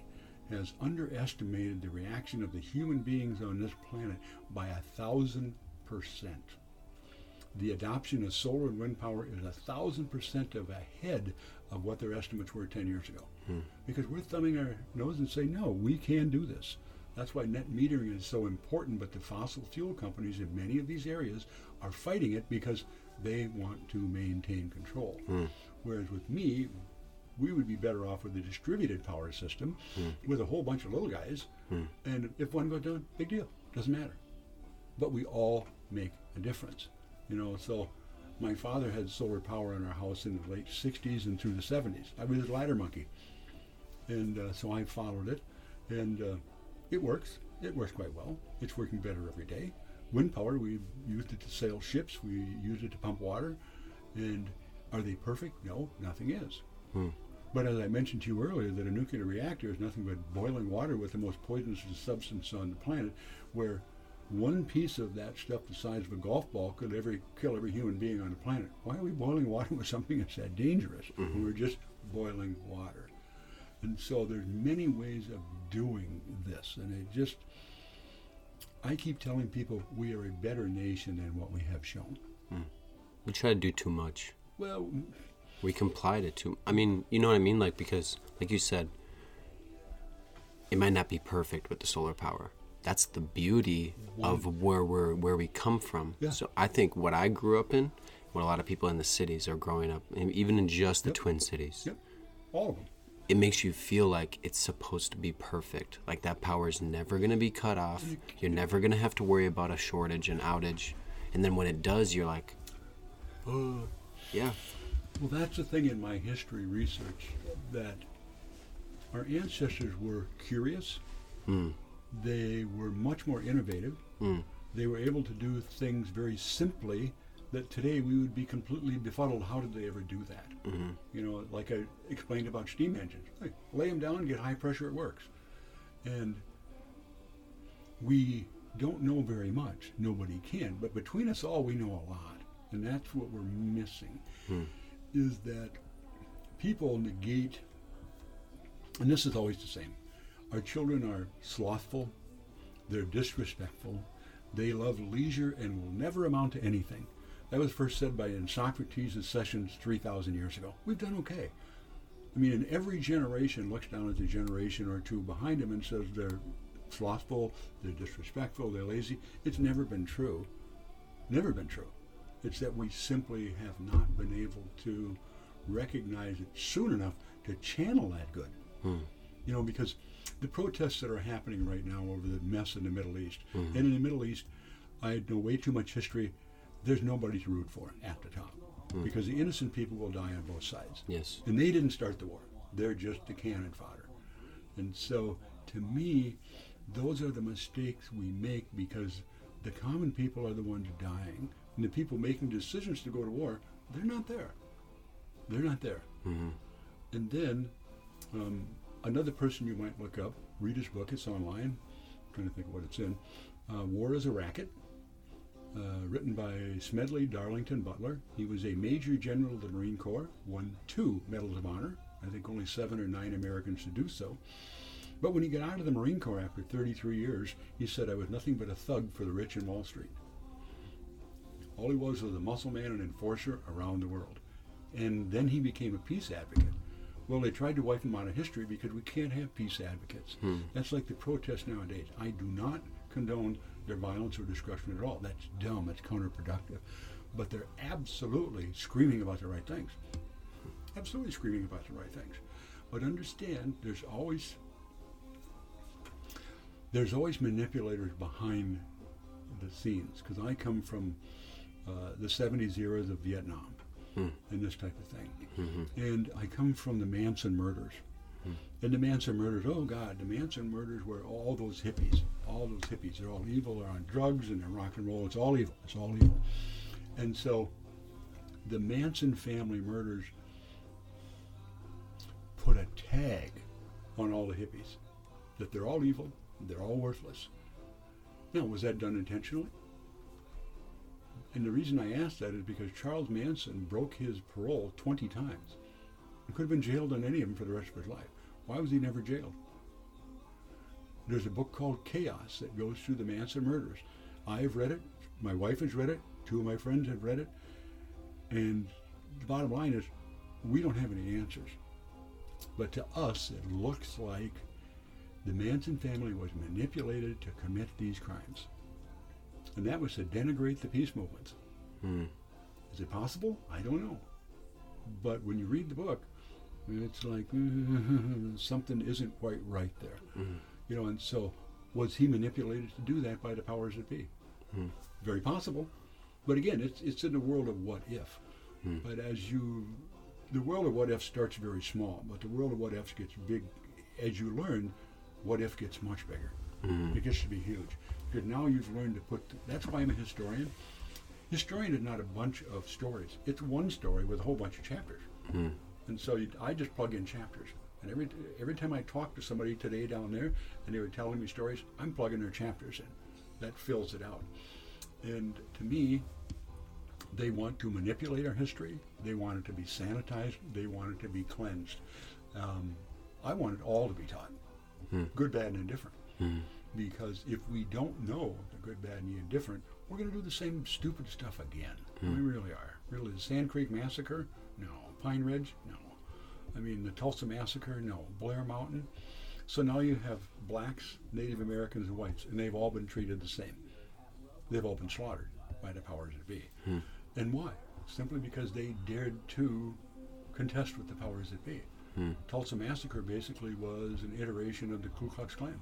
has underestimated the reaction of the human beings on this planet by a thousand percent. The adoption of solar and wind power is a thousand percent of ahead of what their estimates were ten years ago. Hmm. Because we're thumbing our nose and saying, no, we can do this. That's why net metering is so important, but the fossil fuel companies in many of these areas are fighting it because they want to maintain control. Hmm. Whereas with me, we would be better off with a distributed power system hmm. with a whole bunch of little guys. Hmm. And if one goes down, big deal, doesn't matter. But we all make a difference. You know, so my father had solar power in our house in the late sixties and through the seventies. I was a ladder monkey. And uh, so I followed it. And uh, it works. It works quite well. It's working better every day. Wind power, we used it to sail ships. We used it to pump water. And are they perfect? No, nothing is. Hmm. But as I mentioned to you earlier, that a nuclear reactor is nothing but boiling water with the most poisonous substance on the planet, where one piece of that stuff the size of a golf ball could every kill every human being on the planet. Why are we boiling water with something that's that dangerous? Mm-hmm. We're just boiling water. And so there's many ways of doing this. And it just, I keep telling people we are a better nation than what we have shown. Mm. We try to do too much. Well, we comply to too, I mean, you know what I mean? Like, because, like you said, it might not be perfect with the solar power. That's the beauty One. of where we're where we come from. Yeah. So I think what I grew up in, what a lot of people in the cities are growing up, even in just the yep. Twin Cities. Yep. All of them. It makes you feel like it's supposed to be perfect. Like that power is never going to be cut off. You're never going to have to worry about a shortage, an outage. And then when it does, you're like, uh, yeah. Well, that's the thing in my history research, that our ancestors were curious. Mm. They were much more innovative. Mm. They were able to do things very simply that today we would be completely befuddled. How did they ever do that? Mm-hmm. You know, like I explained about steam engines. Like, lay them down, get high pressure, it works. And we don't know very much. Nobody can. But between us all, we know a lot. And that's what we're missing, mm. is that people negate, and this is always the same. Our children are slothful, they're disrespectful, they love leisure and will never amount to anything. That was first said by in Socrates' sessions three thousand years ago. We've done okay. I mean, and every generation looks down at the generation or two behind them and says they're slothful, they're disrespectful, they're lazy. It's never been true. Never been true. It's that we simply have not been able to recognize it soon enough to channel that good. Hmm. You know, because the protests that are happening right now over the mess in the Middle East, mm-hmm. and in the Middle East, I know way too much history. There's nobody to root for at the top, mm. because the innocent people will die on both sides. Yes. And they didn't start the war. They're just the cannon fodder. And so, to me, those are the mistakes we make, because the common people are the ones dying, and the people making decisions to go to war, they're not there. They're not there. Mm-hmm. And then, um, another person you might look up, read his book, it's online, I'm trying to think of what it's in, uh, War is a Racket, uh, written by Smedley Darlington Butler. He was a Major General of the Marine Corps, won two Medals of Honor, I think only seven or nine Americans to do so. But when he got out of the Marine Corps after thirty-three years, he said, I was nothing but a thug for the rich in Wall Street. All he was was a muscle man and enforcer around the world. And then he became a peace advocate. Well, they tried to wipe him out of history because we can't have peace advocates. Hmm. That's like the protests nowadays. I do not condone their violence or discretion at all. That's dumb. It's counterproductive. But they're absolutely screaming about the right things. Absolutely screaming about the right things. But understand, there's always there's always manipulators behind the scenes. Because I come from uh, the seventies eras of Vietnam. Hmm. And this type of thing. Mm-hmm. And I come from the Manson murders. Hmm. And the Manson murders, oh God, the Manson murders were all those hippies. All those hippies. They're all evil, they're on drugs, and they're rock and roll. It's all evil. It's all evil. And so the Manson family murders put a tag on all the hippies. That they're all evil, they're all worthless. Now, was that done intentionally? And the reason I ask that is because Charles Manson broke his parole twenty times. He could have been jailed on any of them for the rest of his life. Why was he never jailed? There's a book called Chaos that goes through the Manson murders. I've read it. My wife has read it. Two of my friends have read it. And the bottom line is, we don't have any answers. But to us, it looks like the Manson family was manipulated to commit these crimes. And that was to denigrate the peace movements. Mm. Is it possible? I don't know. But when you read the book, it's like something isn't quite right there. Mm. You know, and so was he manipulated to do that by the powers that be? Mm. Very possible. But again, it's it's in the world of what if. Mm. But as you, the world of what if starts very small, but the world of what ifs gets big. As you learn, what if gets much bigger. Mm. It gets to be huge. Because now you've learned to put, that's why I'm a historian. Historian is not a bunch of stories. It's one story with a whole bunch of chapters. Mm. And so you, I just plug in chapters. And every every time I talk to somebody today down there and they were telling me stories, I'm plugging their chapters in. That fills it out. And to me, they want to manipulate our history. They want it to be sanitized. They want it to be cleansed. Um, I want it all to be taught, mm. good, bad, and indifferent. Mm. Because if we don't know the good, bad, and the indifferent, we're going to do the same stupid stuff again. Mm. We really are. Really, the Sand Creek Massacre? No. Pine Ridge? No. I mean, the Tulsa Massacre? No. Blair Mountain? So now you have blacks, Native Americans, and whites, and they've all been treated the same. They've all been slaughtered by the powers that be. Mm. And why? Simply because they dared to contest with the powers that be. Mm. Tulsa Massacre basically was an iteration of the Ku Klux Klan.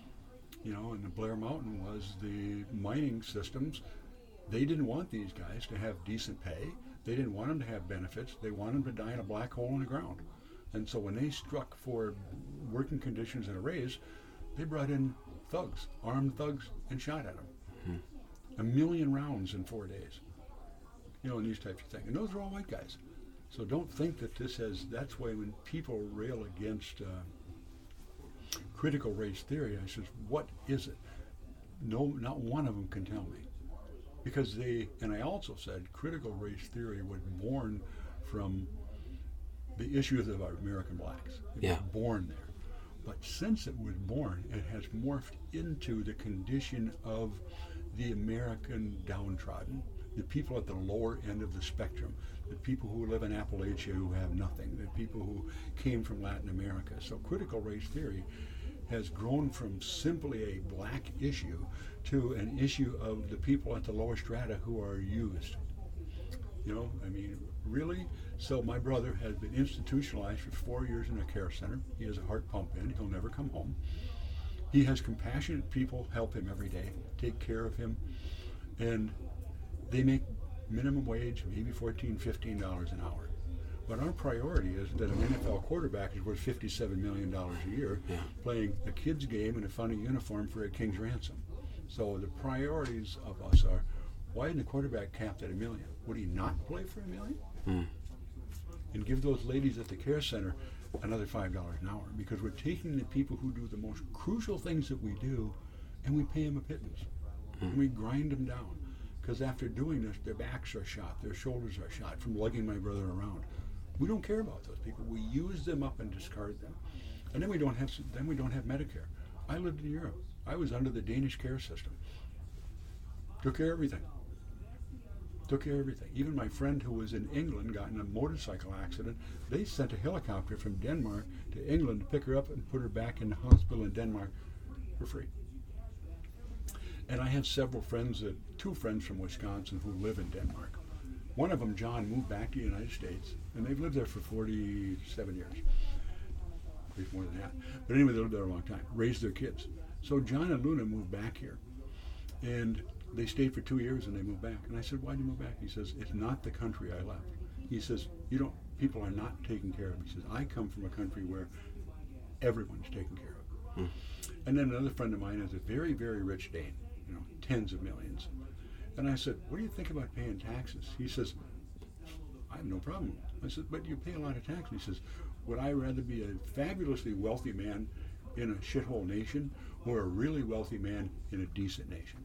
You know, and the Blair Mountain was the mining systems. They didn't want these guys to have decent pay. They didn't want them to have benefits. They wanted them to die in a black hole in the ground. And so when they struck for working conditions and a raise, they brought in thugs, armed thugs, and shot at them. Mm-hmm. A million rounds in four days. You know, and these types of things. And those are all white guys. So don't think that this has, that's why when people rail against uh, critical race theory, I says, what is it? No, not one of them can tell me. Because they, and I also said, critical race theory was born from the issues of our American blacks. It yeah. was born there. But since it was born, it has morphed into the condition of the American downtrodden, the people at the lower end of the spectrum, the people who live in Appalachia who have nothing, the people who came from Latin America. So critical race theory has grown from simply a black issue to an issue of the people at the lower strata who are used. You know, I mean, really? So my brother has been institutionalized for four years in a care center. He has a heart pump in. He'll never come home. He has compassionate people help him every day, take care of him. And they make minimum wage, maybe fourteen dollars, fifteen dollars an hour. But our priority is that an N F L quarterback is worth fifty-seven million dollars a year, yeah. playing a kid's game in a funny uniform for a king's ransom. So the priorities of us are, why isn't the quarterback capped at a million? Would he not play for a million? Mm. And give those ladies at the care center another five dollars an hour, because we're taking the people who do the most crucial things that we do, and we pay them a pittance. Mm. And we grind them down. Because after doing this, their backs are shot, their shoulders are shot from lugging my brother around. We don't care about those people. We use them up and discard them. And then we don't have then we don't have Medicare. I lived in Europe. I was under the Danish care system. Took care of everything. Took care of everything. Even my friend who was in England got in a motorcycle accident. They sent a helicopter from Denmark to England to pick her up and put her back in the hospital in Denmark for free. And I have several friends, that, two friends from Wisconsin who live in Denmark. One of them, John, moved back to the United States, and they've lived there for forty-seven years. At least more than that. But anyway, they lived there a long time, raised their kids. So John and Luna moved back here, and they stayed for two years and they moved back. And I said, why did you move back? He says, it's not the country I left. He says, you don't, people are not taken care of. He says, I come from a country where everyone's taken care of. Hmm. And then another friend of mine is a very, very rich Dane, you know, tens of millions. And I said, what do you think about paying taxes? He says, I have no problem. I said, but you pay a lot of tax. He says, would I rather be a fabulously wealthy man in a shithole nation or a really wealthy man in a decent nation?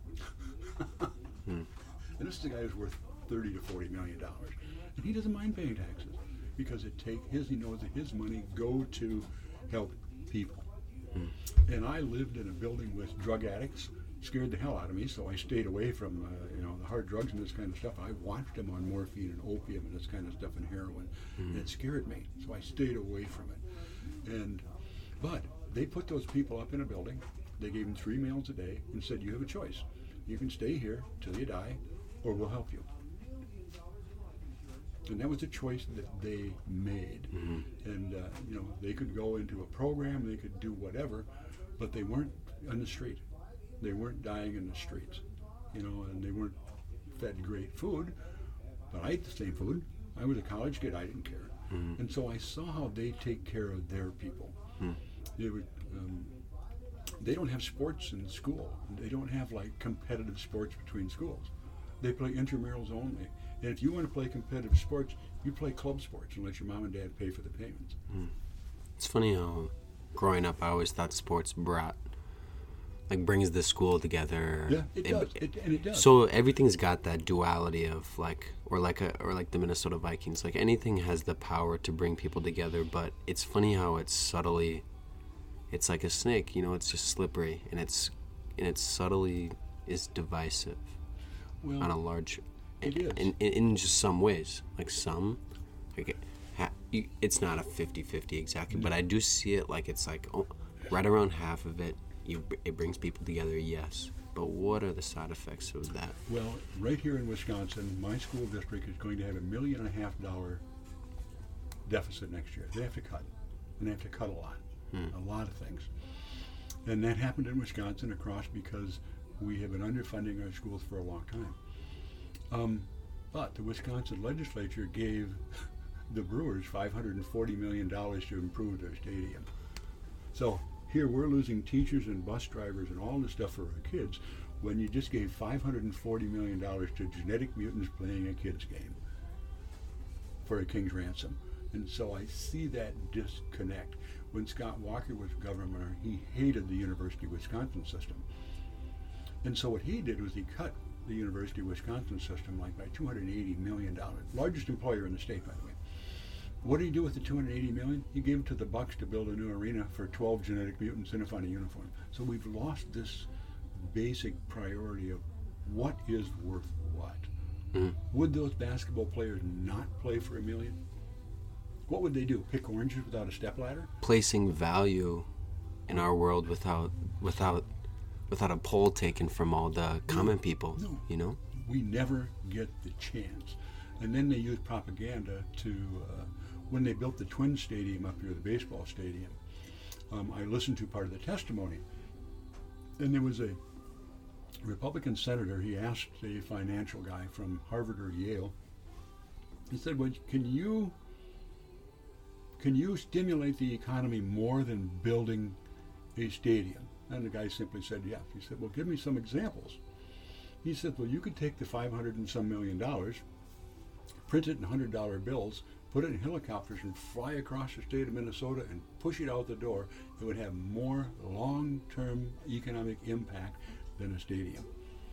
hmm. And this is a guy who's worth thirty to forty million dollars. And he doesn't mind paying taxes because it take his, he knows that his money go to help people. Mm. And I lived in a building with drug addicts. Scared the hell out of me, so I stayed away from uh, you know the hard drugs and this kind of stuff. I watched them on morphine and opium and this kind of stuff and heroin, mm. and it scared me, so I stayed away from it. And but they put those people up in a building. They gave them three meals a day and said, "You have a choice. You can stay here till you die, or we'll help you." And that was a choice that they made. Mm-hmm. And uh, you know they could go into a program, they could do whatever, but they weren't on the street. They weren't dying in the streets, you know, and they weren't fed great food, but I ate the same food. I was a college kid, I didn't care. Mm. And so I saw how they take care of their people. Mm. They would, um, they don't have sports in school. They don't have like competitive sports between schools. They play intramurals only. And if you want to play competitive sports, you play club sports and let your mom and dad pay for the payments. Mm. It's funny how growing up I always thought sports brought like brings the school together. Yeah, it, it does, it, and it does. So everything's got that duality of like, or like a, or like the Minnesota Vikings. Like anything has the power to bring people together, but it's funny how it's subtly, it's like a snake. You know, it's just slippery, and it's, and it subtly is divisive well, on a large, it is. In, in, in just some ways. Like some, like ha, you, it's not a fifty-fifty exactly, No. but I do see it like it's like oh, right around half of it. You, it brings people together, yes. But what are the side effects of that? Well, right here in Wisconsin, my school district is going to have a million and a half dollar deficit next year. They have to cut, and they have to cut a lot, Hmm. a lot of things. And that happened in Wisconsin across because we have been underfunding our schools for a long time. Um, but the Wisconsin legislature gave the Brewers five hundred forty million dollars to improve their stadium. So here we're losing teachers and bus drivers and all this stuff for our kids when you just gave five hundred forty million dollars to genetic mutants playing a kids game for a king's ransom. And so I see that disconnect. When Scott Walker was governor, he hated the University of Wisconsin system. And so what he did was he cut the University of Wisconsin system like by two hundred eighty million dollars. Largest employer in the state, by the way. What did he do with the two hundred eighty million dollars? He gave it to the Bucks to build a new arena for twelve genetic mutants in a funny uniform. So we've lost this basic priority of what is worth what. Mm. Would those basketball players not play for a million? What would they do? Pick oranges without a stepladder? Placing value in our world without without without a poll taken from all the common no, people, no. you know? We never get the chance. And then they use propaganda to, uh, when they built the Twin Stadium up here, the baseball stadium, um, I listened to part of the testimony. And there was a Republican senator, he asked a financial guy from Harvard or Yale, he said, well, can you, can you stimulate the economy more than building a stadium? And the guy simply said, yes. He said, well, give me some examples. He said, well, you could take the five hundred and some million dollars, print it in one hundred dollar bills, put it in helicopters and fly across the state of Minnesota and push it out the door. It would have more long-term economic impact than a stadium.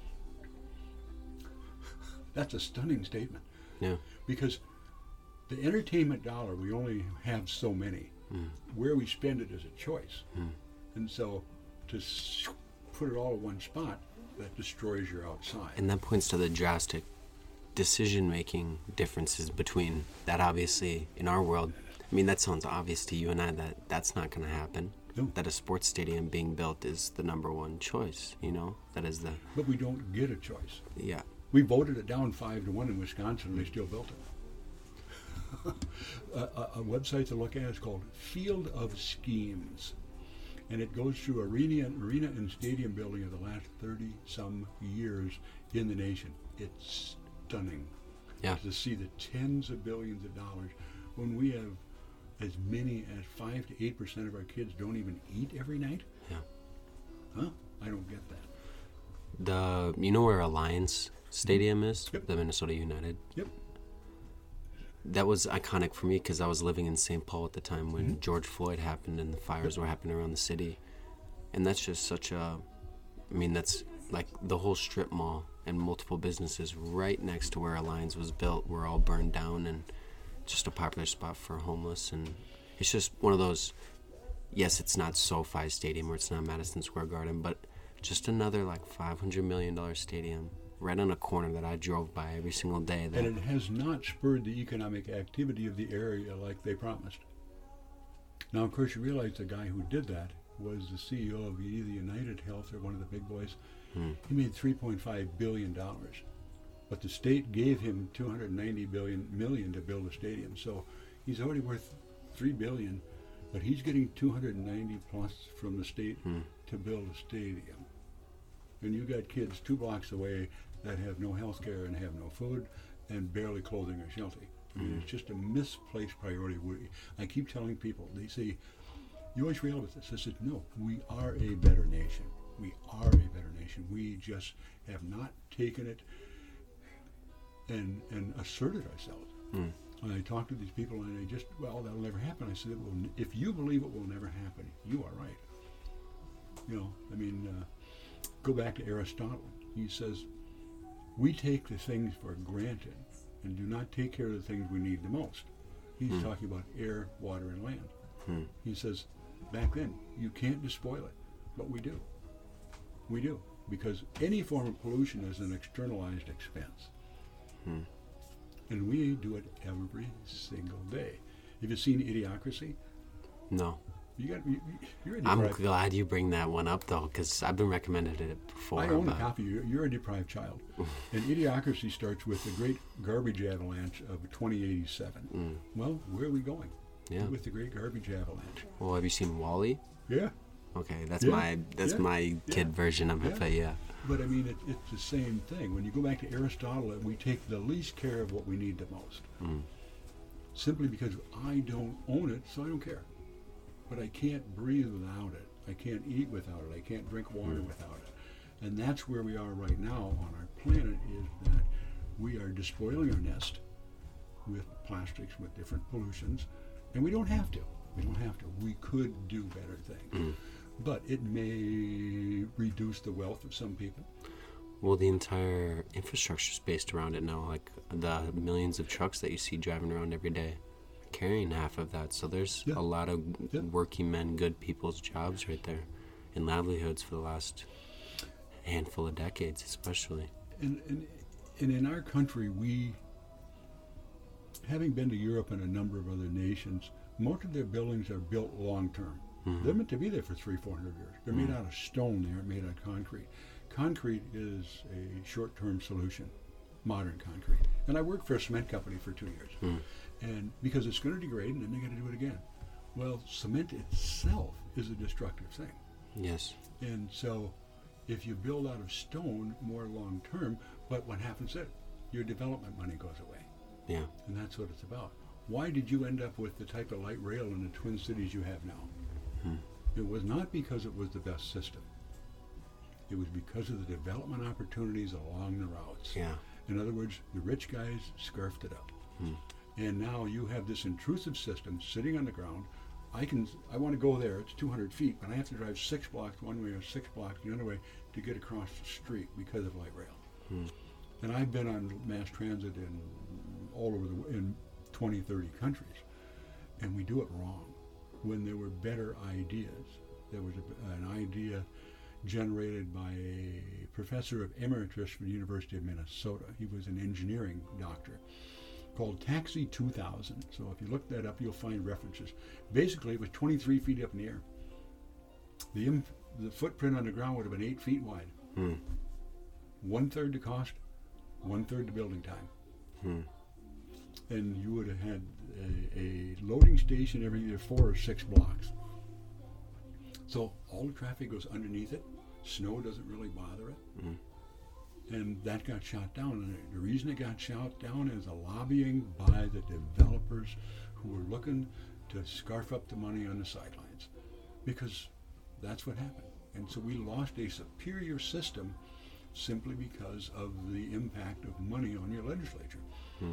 That's a stunning statement. Yeah. Because the entertainment dollar, we only have so many. Mm. Where we spend it is a choice. Mm. And so to s- put it all in one spot, that destroys your outside. And that points to the drastic decision-making differences between that. Obviously, in our world, I mean, that sounds obvious to you and I that that's not going to happen. No. That a sports stadium being built is the number one choice, you know? That is the... But we don't get a choice. Yeah. We voted it down five to one in Wisconsin, and they still built it. a, a, a website to look at is called Field of Schemes, and it goes through arena, arena and stadium building of the last thirty some years in the nation. It's stunning. Yeah. To see the tens of billions of dollars when we have as many as five to eight percent of our kids don't even eat every night. Yeah. Huh? I don't get that. The you know where Alliance Stadium is? Yep. The Minnesota United. Yep. That was iconic for me because I was living in Saint Paul at the time when Mm-hmm. George Floyd happened and the fires were happening around the city. And that's just such a, I mean, that's like the whole strip mall and multiple businesses right next to where Alliance was built were all burned down, and just a popular spot for homeless. And it's just one of those, yes, it's not SoFi Stadium or it's not Madison Square Garden, but just another like five hundred million dollars stadium right on a corner that I drove by every single day. That and it has not spurred the economic activity of the area like they promised. Now, of course, you realize the guy who did that was the C E O of either United Health or one of the big boys. Hmm. He made three point five billion dollars, but the state gave him two hundred ninety billion million to build a stadium. So he's already worth three billion dollars, but he's getting two hundred ninety plus from the state Hmm. to build a stadium. And you got kids two blocks away that have no health care and have no food and barely clothing or shelter. I mean, Mm. it's just a misplaced priority. We, I keep telling people, they say, you always real with this. I said, no, we are a better nation. We are a better nation. We just have not taken it and and asserted ourselves. Mm. And I talk to these people and they just, well, that'll never happen. I said, well, n- if you believe it will never happen, you are right. You know, I mean, uh, go back to Aristotle. He says, we take the things for granted and do not take care of the things we need the most. He's Hmm. talking about air, water, and land. Hmm. He says, back then, you can't despoil it, but we do. We do, because any form of pollution is an externalized expense. Hmm. And we do it every single day. Have you seen Idiocracy? No. You got, you, you're a I'm deprived. glad you bring that one up, though, because I've been recommended it before. I own a but- copy. You're, you're a deprived child. And Idiocracy starts with the great garbage avalanche of twenty eighty-seven. Mm. Well, where are we going? Yeah. With the great garbage avalanche. Well, have you seen Wall-E? Yeah. Okay, that's Yeah, my that's yeah, my kid yeah, version of it, yeah. but yeah. But I mean, it, it's the same thing. When you go back to Aristotle, we take the least care of what we need the most. Mm. Simply because I don't own it, so I don't care. But I can't breathe without it. I can't eat without it. I can't drink water Mm. without it. And that's where we are right now on our planet, is that we are despoiling our nest with plastics, with different pollutions, and we don't have to. We don't have to. We could do better things. Mm. But it may reduce the wealth of some people. Well, the entire infrastructure is based around it now, like the millions of trucks that you see driving around every day, carrying half of that. So there's Yeah. a lot of Yeah. working men, good people's jobs right there, and livelihoods for the last handful of decades, especially. And, and, and in our country, we, having been to Europe and a number of other nations, most of their buildings are built long term. Mhm. They're meant to be there for three, four hundred years. They're made Mhm. out of stone. They aren't made out of concrete. Concrete is a short-term solution, modern concrete. And I worked for a cement company for two years, Mm. and because it's going to degrade, and then they got to do it again. Well, cement itself is a destructive thing. Yes. And so if you build out of stone more long term, but what happens then? Your development money goes away. Yeah. And that's what it's about. Why did you end up with the type of light rail in the Twin Cities you have now? Hmm. It was not because it was the best system. It was because of the development opportunities along the routes. Yeah. In other words, the rich guys scarfed it up. Hmm. And now you have this intrusive system sitting on the ground. I can, I want to go there, it's two hundred feet, but I have to drive six blocks one way or six blocks the other way to get across the street because of light rail. Hmm. And I've been on mass transit in all over the, in twenty, thirty countries, and we do it wrong. When there were better ideas, there was a, an idea generated by a professor of emeritus from the University of Minnesota. He was an engineering doctor, called Taxi two thousand. So if you look that up, you'll find references. Basically, it was twenty-three feet up in the air. The, imp, the footprint on the ground would have been eight feet wide. Hmm. One third the cost, one third the building time. Hmm. And you would have had a, a loading station every either four or six blocks. So all the traffic goes underneath it. Snow doesn't really bother it. Hmm. And that got shot down. And the reason it got shot down is a lobbying by the developers who were looking to scarf up the money on the sidelines. Because that's what happened. And so we lost a superior system simply because of the impact of money on your legislature. Hmm.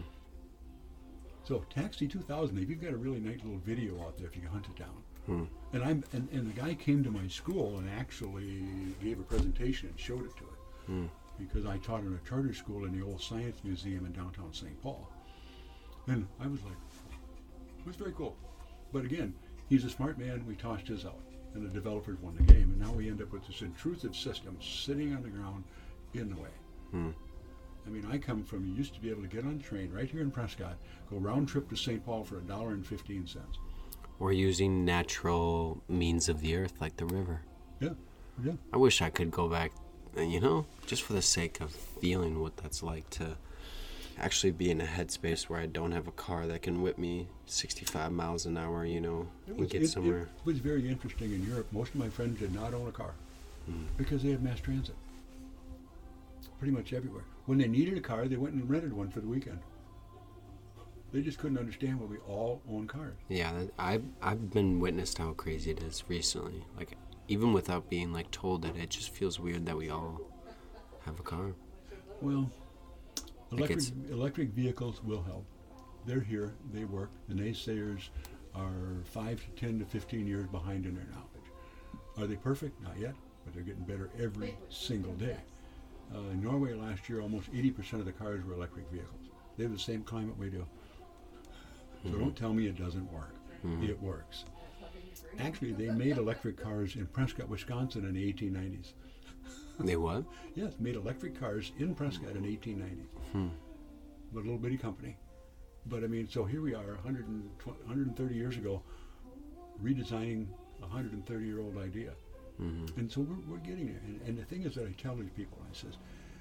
So Taxi two thousand, if you've got a really nice little video out there if you can hunt it down. Hmm. And I'm and, and the guy came to my school and actually gave a presentation and showed it to it. Hmm. Because I taught in a charter school in the old Science Museum in downtown Saint Paul. And I was like, it was very cool. But again, He's a smart man. We tossed his out, and the developers won the game. And now we end up with this intrusive system sitting on the ground in the way. Hmm. I mean, I come from, you used to be able to get on the train right here in Prescott, go round trip to Saint Paul for a dollar and fifteen cents. Or using natural means of the earth like the river. Yeah, yeah. I wish I could go back, you know, just for the sake of feeling what that's like to actually be in a headspace where I don't have a car that can whip me sixty-five miles an hour, you know, It and was, get it, somewhere. it was very interesting in Europe. Most of my friends did not own a car Mm. because they had mass transit. Pretty much everywhere. When they needed a car, they went and rented one for the weekend. They just couldn't understand why we all own cars. Yeah, that- I've, I've been witness to how crazy it is recently. Like, even without being, like, told it, it just feels weird that we all have a car. Well, Like electric, it's- electric vehicles will help. They're here. They work. The naysayers are five to ten to fifteen years behind in their knowledge. Are they perfect? Not yet, but they're getting better every single day. Uh, in Norway last year, almost eighty percent of the cars were electric vehicles. They have the same climate we do. So Mhm. don't tell me it doesn't work. Mhm. It works. Actually, they made electric cars in Prescott, Wisconsin in the eighteen nineties. They what? Yes, made electric cars in Prescott in eighteen nineties. Hmm. With a little bitty company. But I mean, so here we are, one hundred twenty, one hundred thirty years ago, redesigning a one hundred thirty year old idea. Mm-hmm. And so we're, we're getting there. And, and the thing is that I tell these people, I says,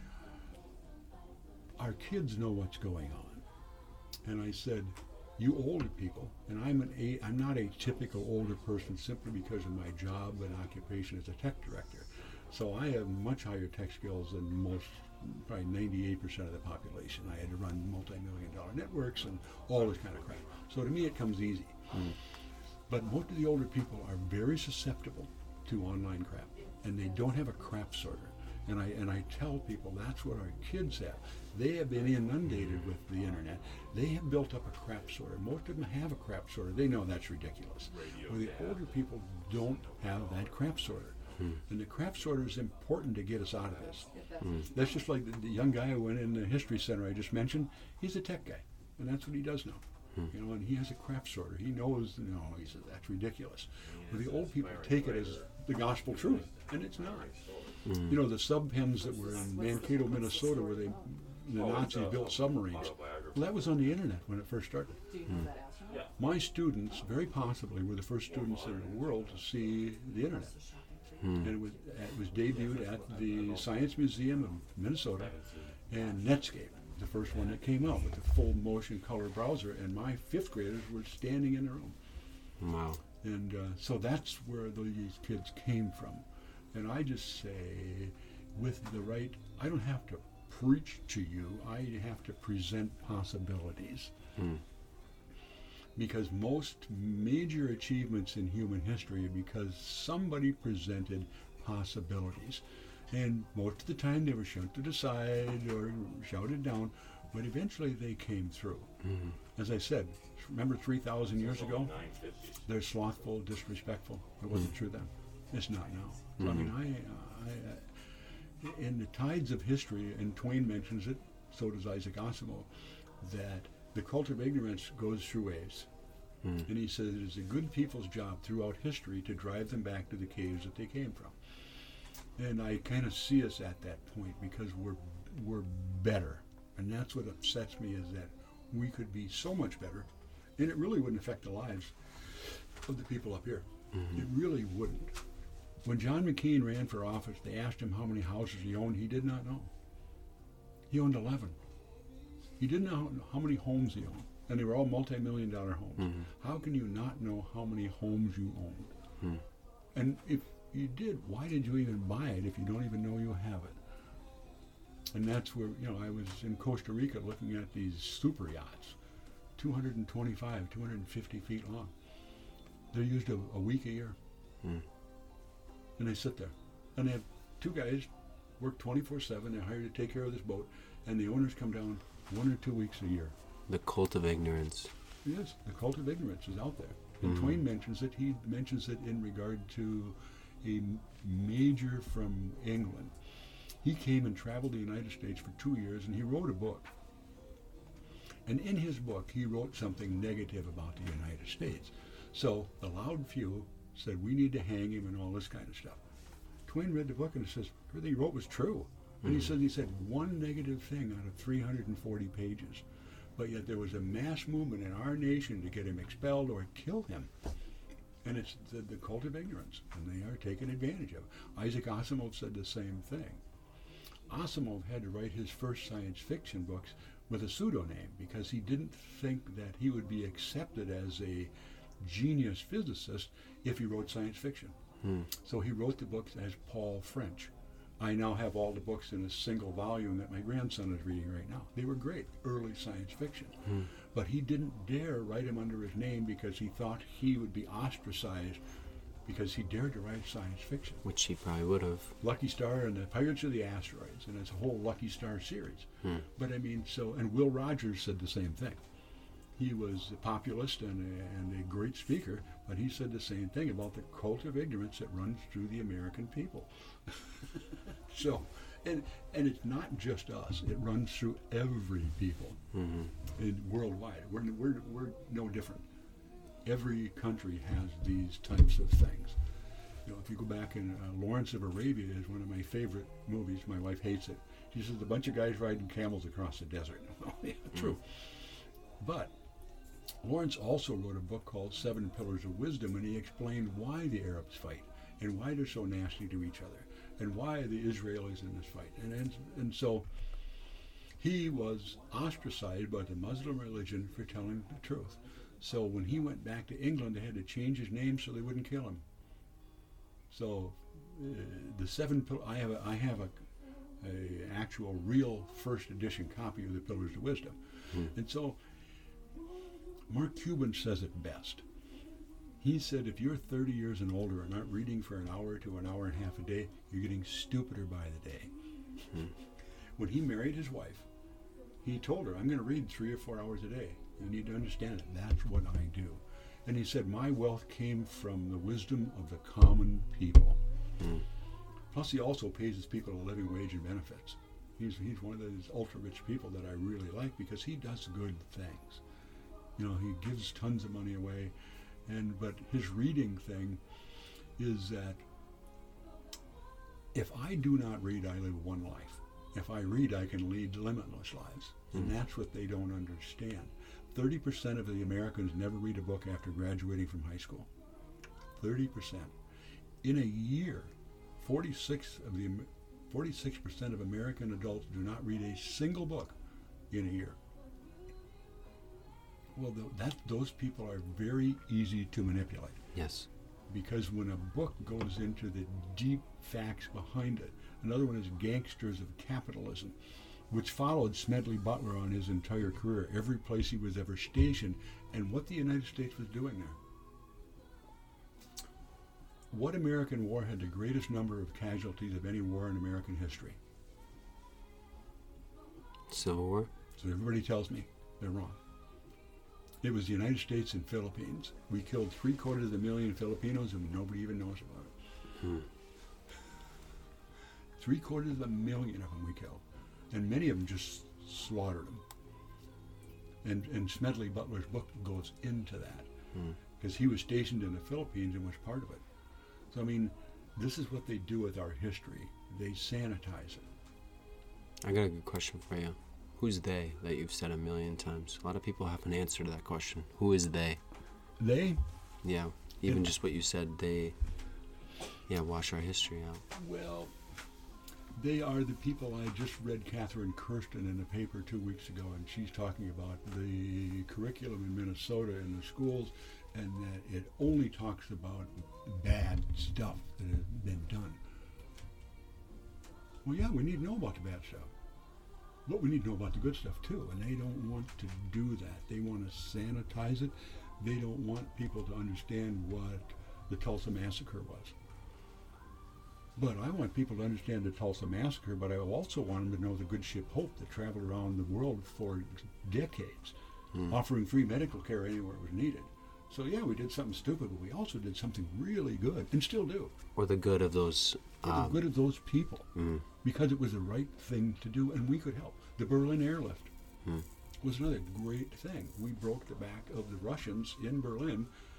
our kids know what's going on. And I said, you older people, and I'm an a, I'm not a typical older person simply because of my job and occupation as a tech director. So I have much higher tech skills than most, probably ninety-eight percent of the population. I had to run multi-million dollar networks and all this kind of crap. So to me it comes easy. Mm. But most of the older people are very susceptible to online crap, and they don't have a crap sorter. And I and I tell people that's what our kids have. They have been inundated with the internet. They have built up a crap sorter. Most of them have a crap sorter. They know that's ridiculous. Well, the older people don't have that crap sorter. Hmm. And the crap sorter is important to get us out of this. Hmm. That's just like the, the young guy who went in the history center I just mentioned. He's a tech guy, and that's what he does now. Hmm. You know, and he has a crap sorter. He knows, you know, he says that's ridiculous. Well, the old people take it as the gospel truth, and it's not. Mm. You know, the sub pens that were in Mankato, Minnesota, where they the Nazis built submarines. Well, that was on the internet when it first started. Mm. My students, very possibly, were the first students in the world to see the internet. Mm. And it was, it was debuted at the Science Museum of Minnesota, and Netscape, the first one that came out with the full motion color browser, and my fifth graders were standing in the room. Wow. And uh, so that's where these kids came from. And I just say, with the right, I don't have to preach to you, I have to present possibilities. Mm. Because most major achievements in human history are because somebody presented possibilities. And most of the time they were shunted aside or shouted down, but eventually they came through. Mm. As I said, remember three thousand years ago? They're slothful, disrespectful. It wasn't true then. It's not now. So, I mean, I, I, I, in the tides of history, and Twain mentions it, so does Isaac Asimov, that the cult of ignorance goes through waves. Mm. And he says it is a good people's job throughout history to drive them back to the caves that they came from. And I kind of see us at that point because we're we're better. And that's what upsets me, is that we could be so much better, and it really wouldn't affect the lives of the people up here. Mm-hmm. It really wouldn't. When John McCain ran for office, they asked him how many houses he owned. He did not know. He owned eleven. He didn't know how many homes he owned, and they were all multi-million dollar homes. Mm-hmm. How can you not know how many homes you owned? Mm. And if you did, why did you even buy it if you don't even know you have it? And that's where, you know, I was in Costa Rica looking at these super yachts, two hundred twenty-five, two hundred fifty feet long. They're used a, a week a year. Mm. And they sit there. And they have two guys work twenty-four seven. They're hired to take care of this boat. And the owners come down one or two weeks a year. The cult of ignorance. Yes, the cult of ignorance is out there. And Mm-hmm. Twain mentions it. He mentions it in regard to a major from England. He came and traveled the United States for two years, and he wrote a book. And in his book, he wrote something negative about the United States. So the loud few said, we need to hang him and all this kind of stuff. Twain read the book and says, everything he wrote was true. And he said he said one negative thing out of three hundred forty pages. But yet there was a mass movement in our nation to get him expelled or kill him. And it's the, the cult of ignorance, and they are taken advantage of. Isaac Asimov said the same thing. Asimov had to write his first science fiction books with a pseudonym because he didn't think that he would be accepted as a genius physicist if he wrote science fiction. Hmm. So he wrote the books as Paul French. I now have all the books in a single volume that my grandson is reading right now. They were great, early science fiction. Hmm. But he didn't dare write them under his name because he thought he would be ostracized because he dared to write science fiction. Which he probably would have. Lucky Star and the Pirates of the Asteroids, and it's a whole Lucky Star series. Hmm. But I mean, so, and Will Rogers said the same thing. He was a populist and a, and a great speaker, but he said the same thing about the cult of ignorance that runs through the American people. So, and and it's not just us; it runs through every people, mm-hmm. in, worldwide. We're, we're we're no different. Every country has these types of things. You know, if you go back in uh, Lawrence of Arabia is one of my favorite movies. My wife hates it. She says a bunch of guys riding camels across the desert. Well, yeah, true. Mm-hmm. But Lawrence also wrote a book called Seven Pillars of Wisdom, and he explained why the Arabs fight and why they're so nasty to each other and why the Israelis in this fight. And, and, and so he was ostracized by the Muslim religion for telling the truth. So when he went back to England, they had to change his name so they wouldn't kill him. So uh, the seven pillars, I have a, I have a, a actual real first edition copy of the Pillars of Wisdom. Hmm. And so Mark Cuban says it best. He said, if you're thirty years and older and aren't reading for an hour to an hour and a half a day, you're getting stupider by the day. Hmm. When he married his wife, he told her, I'm going to read three or four hours a day. You need to understand it. That's what I do. And he said, my wealth came from the wisdom of the common people. Hmm. Plus, he also pays his people a living wage and benefits. He's, he's one of those ultra-rich people that I really like because he does good things. You know, he gives tons of money away. And but his reading thing is that if I do not read, I live one life. If I read, I can lead limitless lives. Mm. And that's what they don't understand. thirty percent of the Americans never read a book after graduating from high school. thirty percent. In a year, forty-six of the forty-six percent of American adults do not read a single book in a year. Well, that those people are very easy to manipulate. Yes. Because when a book goes into the deep facts behind it, another one is Gangsters of Capitalism, which followed Smedley Butler on his entire career, every place he was ever stationed, and what the United States was doing there. What American war had the greatest number of casualties of any war in American history? Civil War. So everybody tells me they're wrong. It was the United States and Philippines. We killed three quarters of a million Filipinos and nobody even knows about it. Hmm. Three quarters of a million of them we killed. And many of them just slaughtered them. And, and Smedley Butler's book goes into that. Because hmm. he was stationed in the Philippines and was part of it. So, I mean, this is what they do with our history. They sanitize it. I got a good question for you. Who's they that you've said a million times? A lot of people have an answer to that question. Who is they? They? Yeah, even it, just what you said, they, yeah, wash our history out. Well, they are the people. I just read Catherine Kirsten in the paper two weeks ago, and she's talking about the curriculum in Minnesota in the schools, and that it only talks about bad stuff that has been done. Well, yeah, we need to know about the bad stuff. But we need to know about the good stuff too, and they don't want to do that. They want to sanitize it. They don't want people to understand what the Tulsa Massacre was. But I want people to understand the Tulsa Massacre, but I also want them to know the good ship Hope that traveled around the world for decades, mm. offering free medical care anywhere it was needed. So yeah, we did something stupid, but we also did something really good, and still do. Or the good of those... Or um, the good of those people, mm. because it was the right thing to do, and we could help. The Berlin Airlift mm. was another great thing. We broke the back of the Russians in Berlin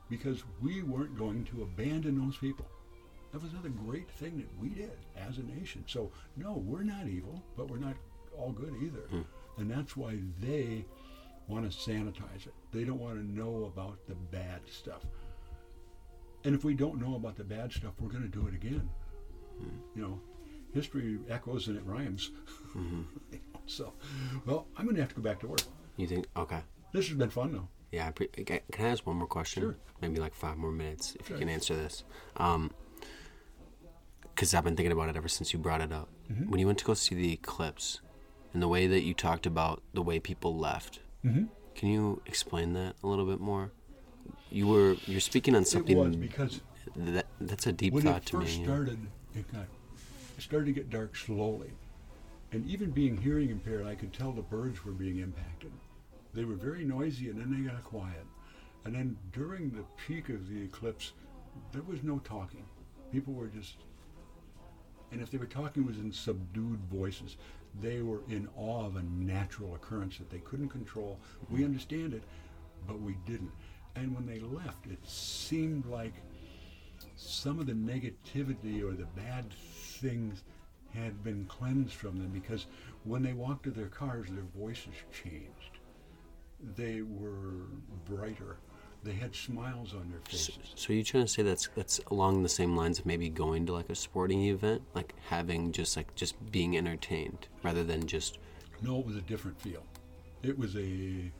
because we weren't going to abandon those people. That was another great thing that we did as a nation. So, no, we're not evil, but we're not all good either. Hmm. And that's why they want to sanitize it. They don't want to know about the bad stuff. And if we don't know about the bad stuff, we're going to do it again. Hmm. You know, history echoes and it rhymes. Mm-hmm. So, well, I'm going to have to go back to work. You think? Okay. This has been fun, though. Yeah. I pre- can I ask one more question? Sure. Maybe like five more minutes, if sure. you can answer this. Um, because I've been thinking about it ever since you brought it up. Mm-hmm. When you went to go see the eclipse, and the way that you talked about the way people left, mm-hmm. can you explain that a little bit more? You were you're speaking on something. It was because that that's a deep when thought it to me. When it first started, it got it started to get dark slowly, and even being hearing impaired, I could tell the birds were being impacted. They were very noisy, and then they got quiet. And then during the peak of the eclipse, there was no talking. People were just. And if they were talking, it was in subdued voices. They were in awe of a natural occurrence that they couldn't control. Mm-hmm. We understand it, but we didn't. And when they left, it seemed like some of the negativity or the bad things had been cleansed from them, because when they walked to their cars, their voices changed. They were brighter. They had smiles on their faces. So, so you're trying to say that's that's along the same lines of maybe going to like a sporting event, like having just like just being entertained rather than just. No, it was a different feel. It was a.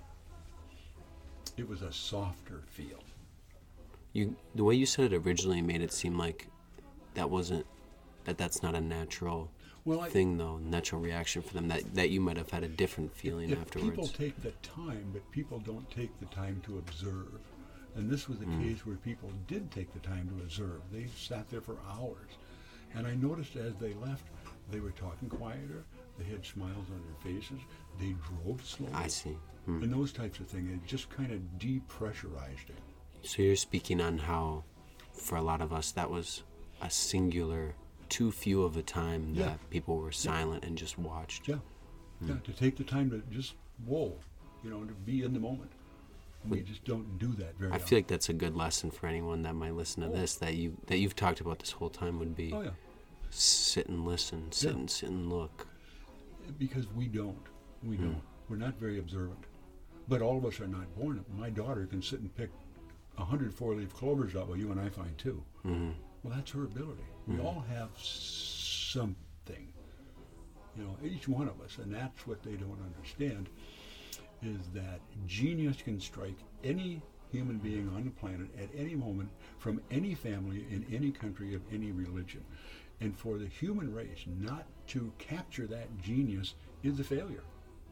It was a softer feel. You the way you said it originally made it seem like that wasn't that that's not a natural well, I, thing though, natural reaction for them. That that you might have had a different feeling if afterwards. People take the time, but people don't take the time to observe. And this was a mm. case where people did take the time to observe. They sat there for hours. And I noticed as they left, they were talking quieter. They had smiles on their faces. They drove slowly. I see. Hmm. And those types of things. It just kind of depressurized it. So you're speaking on how, for a lot of us, that was a singular, too few of a time that yeah. people were silent yeah. and just watched. Yeah. Hmm. Yeah, to take the time to just, whoa, you know, to be in the moment. We just don't do that very I often. feel like that's a good lesson for anyone that might listen to oh. this, that you that you've talked about this whole time would be oh, yeah. sit and listen, sit yeah. and sit and look. Because we don't. We mm. don't. We're not very observant. But all of us are not born. My daughter can sit and pick one hundred four-leaf clovers out, well, you and I find two. Mm-hmm. Well, that's her ability. We mm-hmm. all have something. You know, each one of us, and that's what they don't understand, is that genius can strike any human being on the planet at any moment, from any family, in any country, of any religion. And for the human race not to capture that genius is a failure.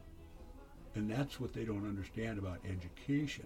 And that's what they don't understand about education,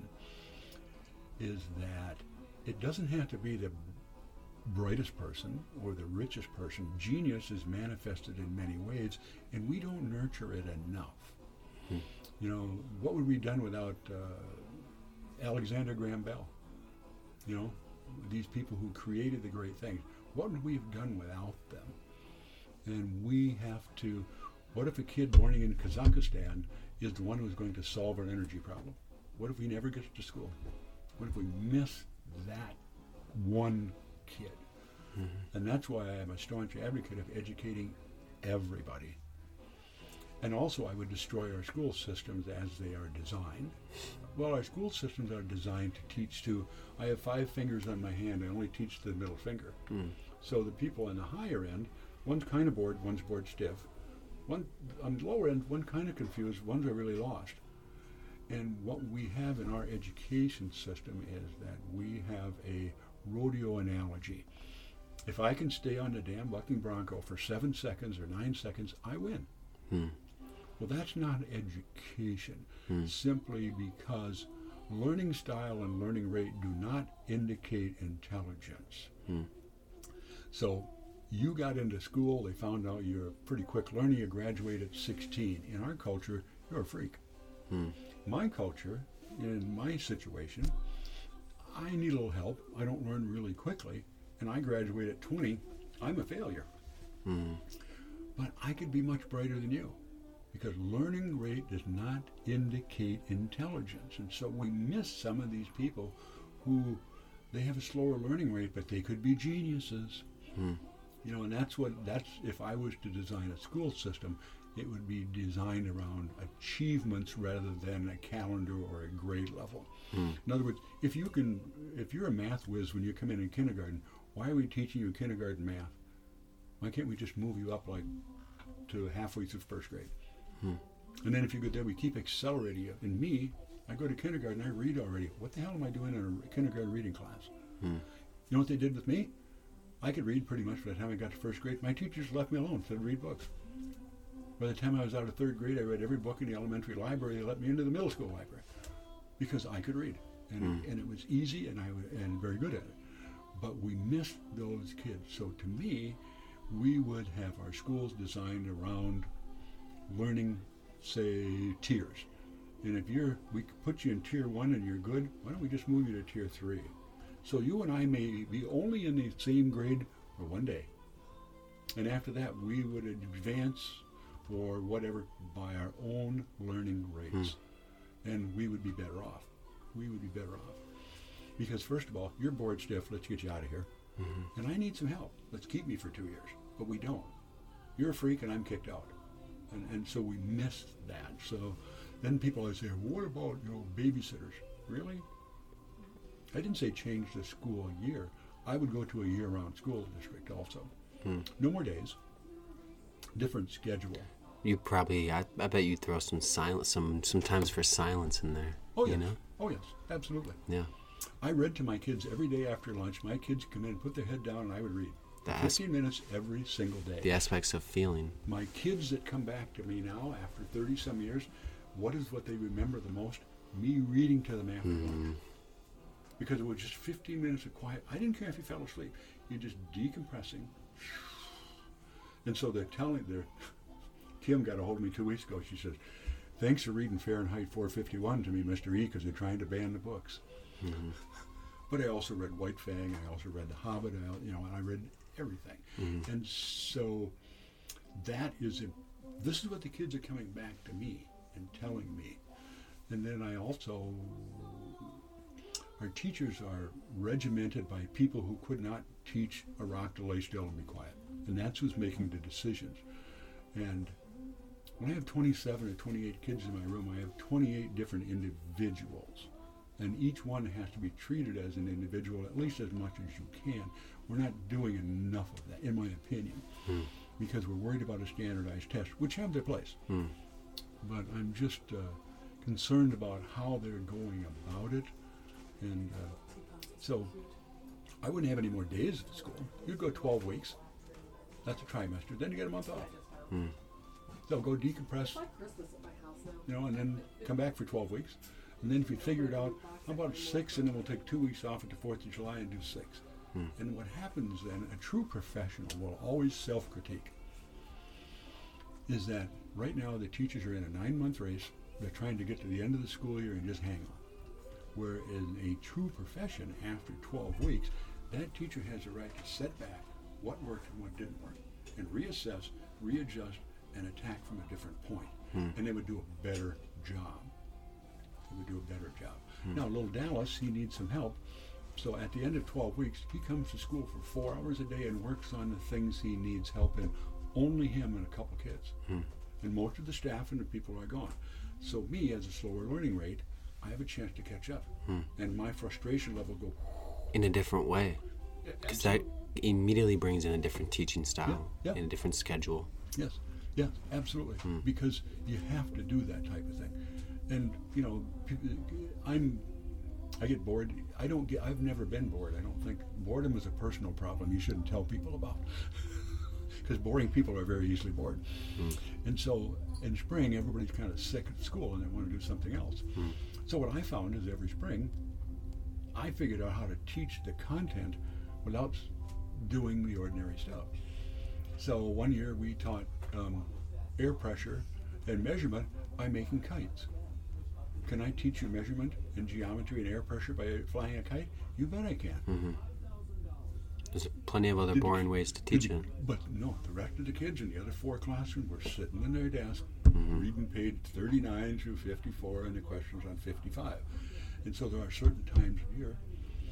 is that it doesn't have to be the brightest person or the richest person. Genius is manifested in many ways, and we don't nurture it enough. Hmm. You know, what would we have done without uh, Alexander Graham Bell? You know, these people who created the great things. What would we have done without them? And we have to, what if a kid born in Kazakhstan is the one who's going to solve our energy problem? What if he never gets to school? What if we miss that one kid? Mm-hmm. And that's why I'm a staunch advocate of educating everybody. And also, I would destroy our school systems as they are designed. Well, our school systems are designed to teach to, I have five fingers on my hand, I only teach the middle finger. Mm. So the people on the higher end, one's kind of bored, one's bored stiff. One on the lower end, one kind of confused, one's are really lost. And what we have in our education system is that we have a rodeo analogy. If I can stay on the damn bucking bronco for seven seconds or nine seconds, I win. Hmm. Well, that's not education, hmm. simply because learning style and learning rate do not indicate intelligence. Hmm. So you got into school, they found out you're a pretty quick learner, you graduate at sixteen. In our culture, you're a freak. Hmm. My culture, in my situation, I need a little help. I don't learn really quickly, and I graduate at twenty. I'm a failure. Hmm. But I could be much brighter than you, because learning rate does not indicate intelligence. And so we miss some of these people who they have a slower learning rate, but they could be geniuses. Hmm. You know, and that's what, that's, if I was to design a school system, it would be designed around achievements rather than a calendar or a grade level. Hmm. In other words, if you can, if you're a math whiz when you come in in kindergarten, why are we teaching you kindergarten math? Why can't we just move you up like to halfway through first grade? Hmm. And then if you go there, we keep accelerating you. And me, I go to kindergarten, I read already. What the hell am I doing in a kindergarten reading class? Hmm. You know what they did with me? I could read pretty much by the time I got to first grade. My teachers left me alone, said read books. By the time I was out of third grade, I read every book in the elementary library. They let me into the middle school library because I could read. And, Hmm. and it was easy and I w- and very good at it. But we missed those kids. So to me, we would have our schools designed around learning, say, tiers. And if you're, we could put you in tier one and you're good, why don't we just move you to tier three? So you and I may be only in the same grade for one day. And after that, we would advance or whatever by our own learning rates. Hmm. And we would be better off. We would be better off. Because first of all, you're bored stiff, let's get you out of here. Mm-hmm. And I need some help. Let's keep me for two years. But we don't. You're a freak and I'm kicked out. And and so we missed that. So then people always say, well, what about, you know, babysitters? Really? I didn't say change the school year. I would go to a year-round school district also. Hmm. No more days. Different schedule. You probably, I, I bet you'd throw some silence, some some times for silence in there. Oh, yes. You know? Oh, yes. Absolutely. Yeah. I read to my kids every day after lunch. My kids come in, put their head down, and I would read. The fifteen asp- minutes every single day. The aspects of feeling. My kids that come back to me now after thirty-some years, what is what they remember the most? Me reading to them after mm. lunch. Because it was just fifteen minutes of quiet. I didn't care if you fell asleep. You're just decompressing. And so they're telling, they're, Kim got a hold of me two weeks ago. She says, thanks for reading Fahrenheit four fifty-one to me, Mister E, because they're trying to ban the books. Mm-hmm. But I also read White Fang. I also read The Hobbit. I, you know, and I read everything. Mm-hmm. And so that is, a, this is what the kids are coming back to me and telling me. And then I also, our teachers are regimented by people who could not teach a rock to lay still and be quiet. And that's who's making the decisions. And when I have twenty-seven or twenty-eight kids in my room, I have twenty-eight different individuals. And each one has to be treated as an individual at least as much as you can. We're not doing enough of that, in my opinion, hmm. because we're worried about a standardized test, which have their place. Hmm. But I'm just uh, concerned about how they're going about it. And uh, so I wouldn't have any more days at the school. You'd go twelve weeks. That's a trimester. Then you get a month off. Hmm. So go decompress, you know, and then come back for twelve weeks. And then if you figure it out, how about six, and then we'll take two weeks off at the fourth of July and do six. Hmm. And what happens then, a true professional will always self-critique, is that right now the teachers are in a nine-month race. They're trying to get to the end of the school year and just hang on. Where in a true profession, after twelve weeks, that teacher has the right to set back what worked and what didn't work, and reassess, readjust, and attack from a different point. Hmm. And they would do a better job. They would do a better job. Hmm. Now, little Dallas, he needs some help. So at the end of twelve weeks, he comes to school for four hours a day and works on the things he needs help in. Only him and a couple kids. Hmm. And most of the staff and the people are gone. So me, as a slower learning rate, I have a chance to catch up. Hmm. And my frustration level go... In a different way. Because that immediately brings in a different teaching style, yeah, yeah. and a different schedule. Yes, yes, absolutely. Hmm. Because you have to do that type of thing. And, you know, I'm... I get bored. I don't get, I've never been bored, I don't think. Boredom is a personal problem you shouldn't tell people about. Because boring people are very easily bored. Mm. And so in spring, everybody's kind of sick at school and they want to do something else. Mm. So what I found is every spring, I figured out how to teach the content without doing the ordinary stuff. So one year we taught um, air pressure and measurement by making kites. Can I teach you measurement and geometry and air pressure by flying a kite? You bet I can. Mm-hmm. There's plenty of other did boring the, ways to teach did, it. But no, the rest of the kids in the other four classrooms were sitting in their desk, mm-hmm. reading page thirty-nine through fifty-four and the questions on fifty-five. And so there are certain times of year.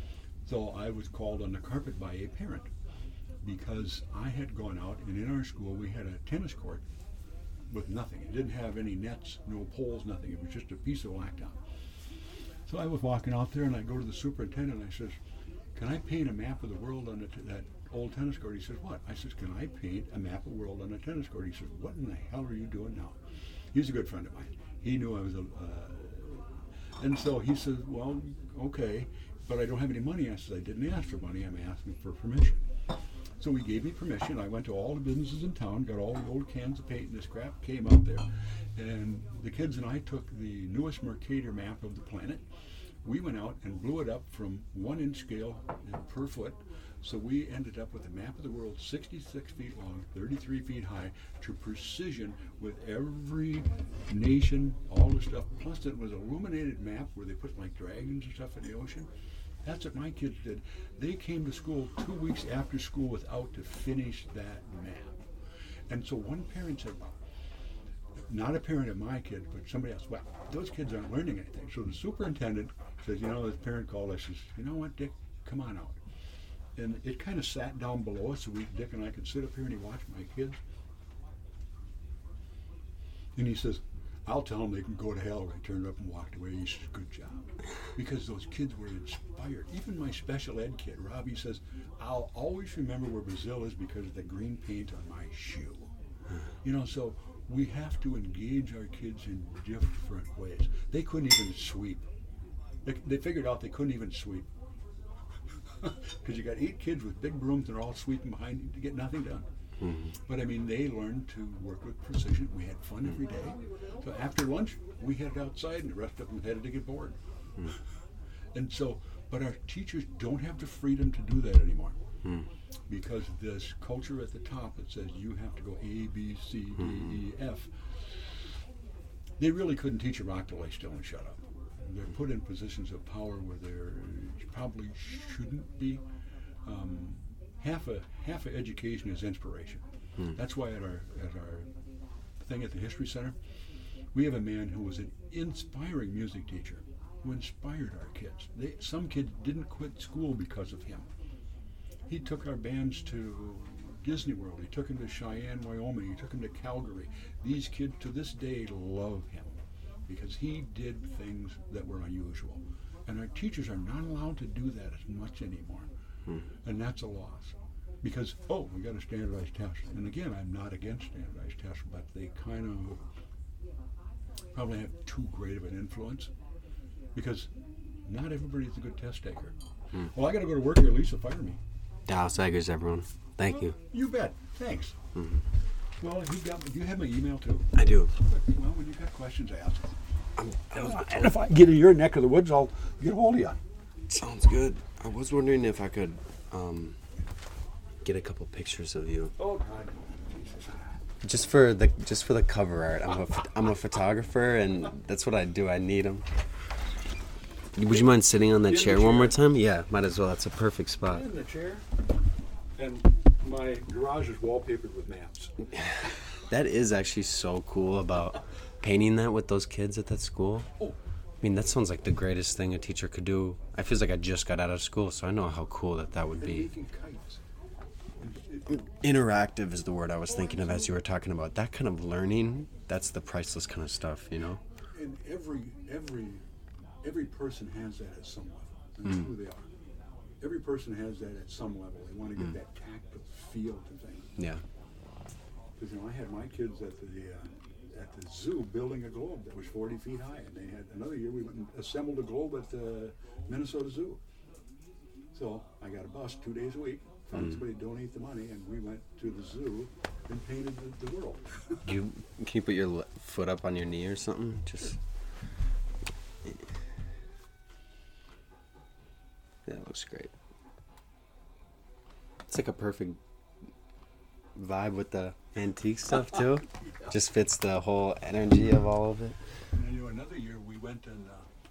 So I was called on the carpet by a parent because I had gone out, and in our school we had a tennis court with nothing. It didn't have any nets, no poles, nothing. It was just a piece of blacktop. So I was walking out there, and I go to the superintendent, and I says, can I paint a map of the world on the t- that old tennis court? He says, what? I says, can I paint a map of the world on a tennis court? He says, what in the hell are you doing now? He's a good friend of mine. He knew I was a... Uh, and so he says, well, okay, but I don't have any money. I said, I didn't ask for money. I'm asking for permission. So he gave me permission. I went to all the businesses in town, got all the old cans of paint and this crap, came out there, and the kids and I took the newest Mercator map of the planet. We went out and blew it up from one inch scale per foot. So we ended up with a map of the world sixty-six feet long, thirty-three feet high, to precision with every nation, all the stuff. Plus it was an illuminated map where they put like dragons and stuff in the ocean. That's what my kids did. They came to school two weeks after school without to finish that map. And so one parent said, well, not a parent of my kids, but somebody else, well, those kids aren't learning anything. So the superintendent says, you know, this parent called us, says, you know what, Dick, come on out. And it kind of sat down below us so we, Dick and I could sit up here and he watched my kids. And he says, I'll tell them they can go to hell. I turned up and walked away. He says, good job. Because those kids were inspired. Even my special ed kid, Robbie, says, I'll always remember where Brazil is because of the green paint on my shoe. You know, so we have to engage our kids in different ways. They couldn't even sweep. They, they figured out they couldn't even sweep. Because you got eight kids with big brooms and they're all sweeping behind you to get nothing done. Mm-hmm. But I mean, they learned to work with precision. We had fun every day. So after lunch, we headed outside and the rest of them headed to get bored. Mm. And so, but our teachers don't have the freedom to do that anymore. Mm. Because this culture at the top that says you have to go A, B, C, D, mm-hmm. E, F, they really couldn't teach a rock to lay still and shut up. They're put in positions of power where they probably shouldn't be. Um, half a half of education is inspiration. Hmm. That's why at our at our thing at the History Center, we have a man who was an inspiring music teacher who inspired our kids. They, some kids didn't quit school because of him. He took our bands to Disney World. He took them to Cheyenne, Wyoming. He took them to Calgary. These kids to this day love him, because he did things that were unusual. And our teachers are not allowed to do that as much anymore. Hmm. And that's a loss. Because, oh, we got a standardized test. And again, I'm not against standardized tests, but they kind of probably have too great of an influence. Because not everybody's a good test taker. Hmm. Well, I got to go to work here. Lisa, fire me. Dallas Eggers, everyone. Thank well, you. You bet. Thanks. Mm-hmm. Well, you got. Do you have my email too? I do. Well, when you got questions, ask. I'm, I was, and if I get in your neck of the woods, I'll get a hold of you. Sounds good. I was wondering if I could um, get a couple pictures of you. Oh God. Just for the just for the cover art. I'm a I'm a photographer, and that's what I do. I need them. Would you mind sitting on that chair, chair one more time? Yeah, might as well. That's a perfect spot. In the chair. And my garage is wallpapered with maps. That is actually so cool about painting that with those kids at that school. Oh. I mean, that sounds like the greatest thing a teacher could do. I feel like I just got out of school, so I know how cool that that would be. Interactive is the word I was thinking of as you were talking about. That kind of learning, that's the priceless kind of stuff, you know? And every every every person has that at some level. That's mm. who they are. Every person has that at some level. They want to get mm. that tactile feel to things. Yeah. Because, you know, I had my kids at the uh, at the zoo building a globe that was forty feet high, and they had another year we went and assembled a globe at the Minnesota Zoo. So I got a bus two days a week, found mm. somebody to donate the money, and we went to the zoo and painted the, the world. you can you put your le- foot up on your knee or something? Just. Yeah, that looks great. It's like a perfect vibe with the antique stuff too. Yeah. Just fits the whole energy of all of it. And you know, another year we went and uh,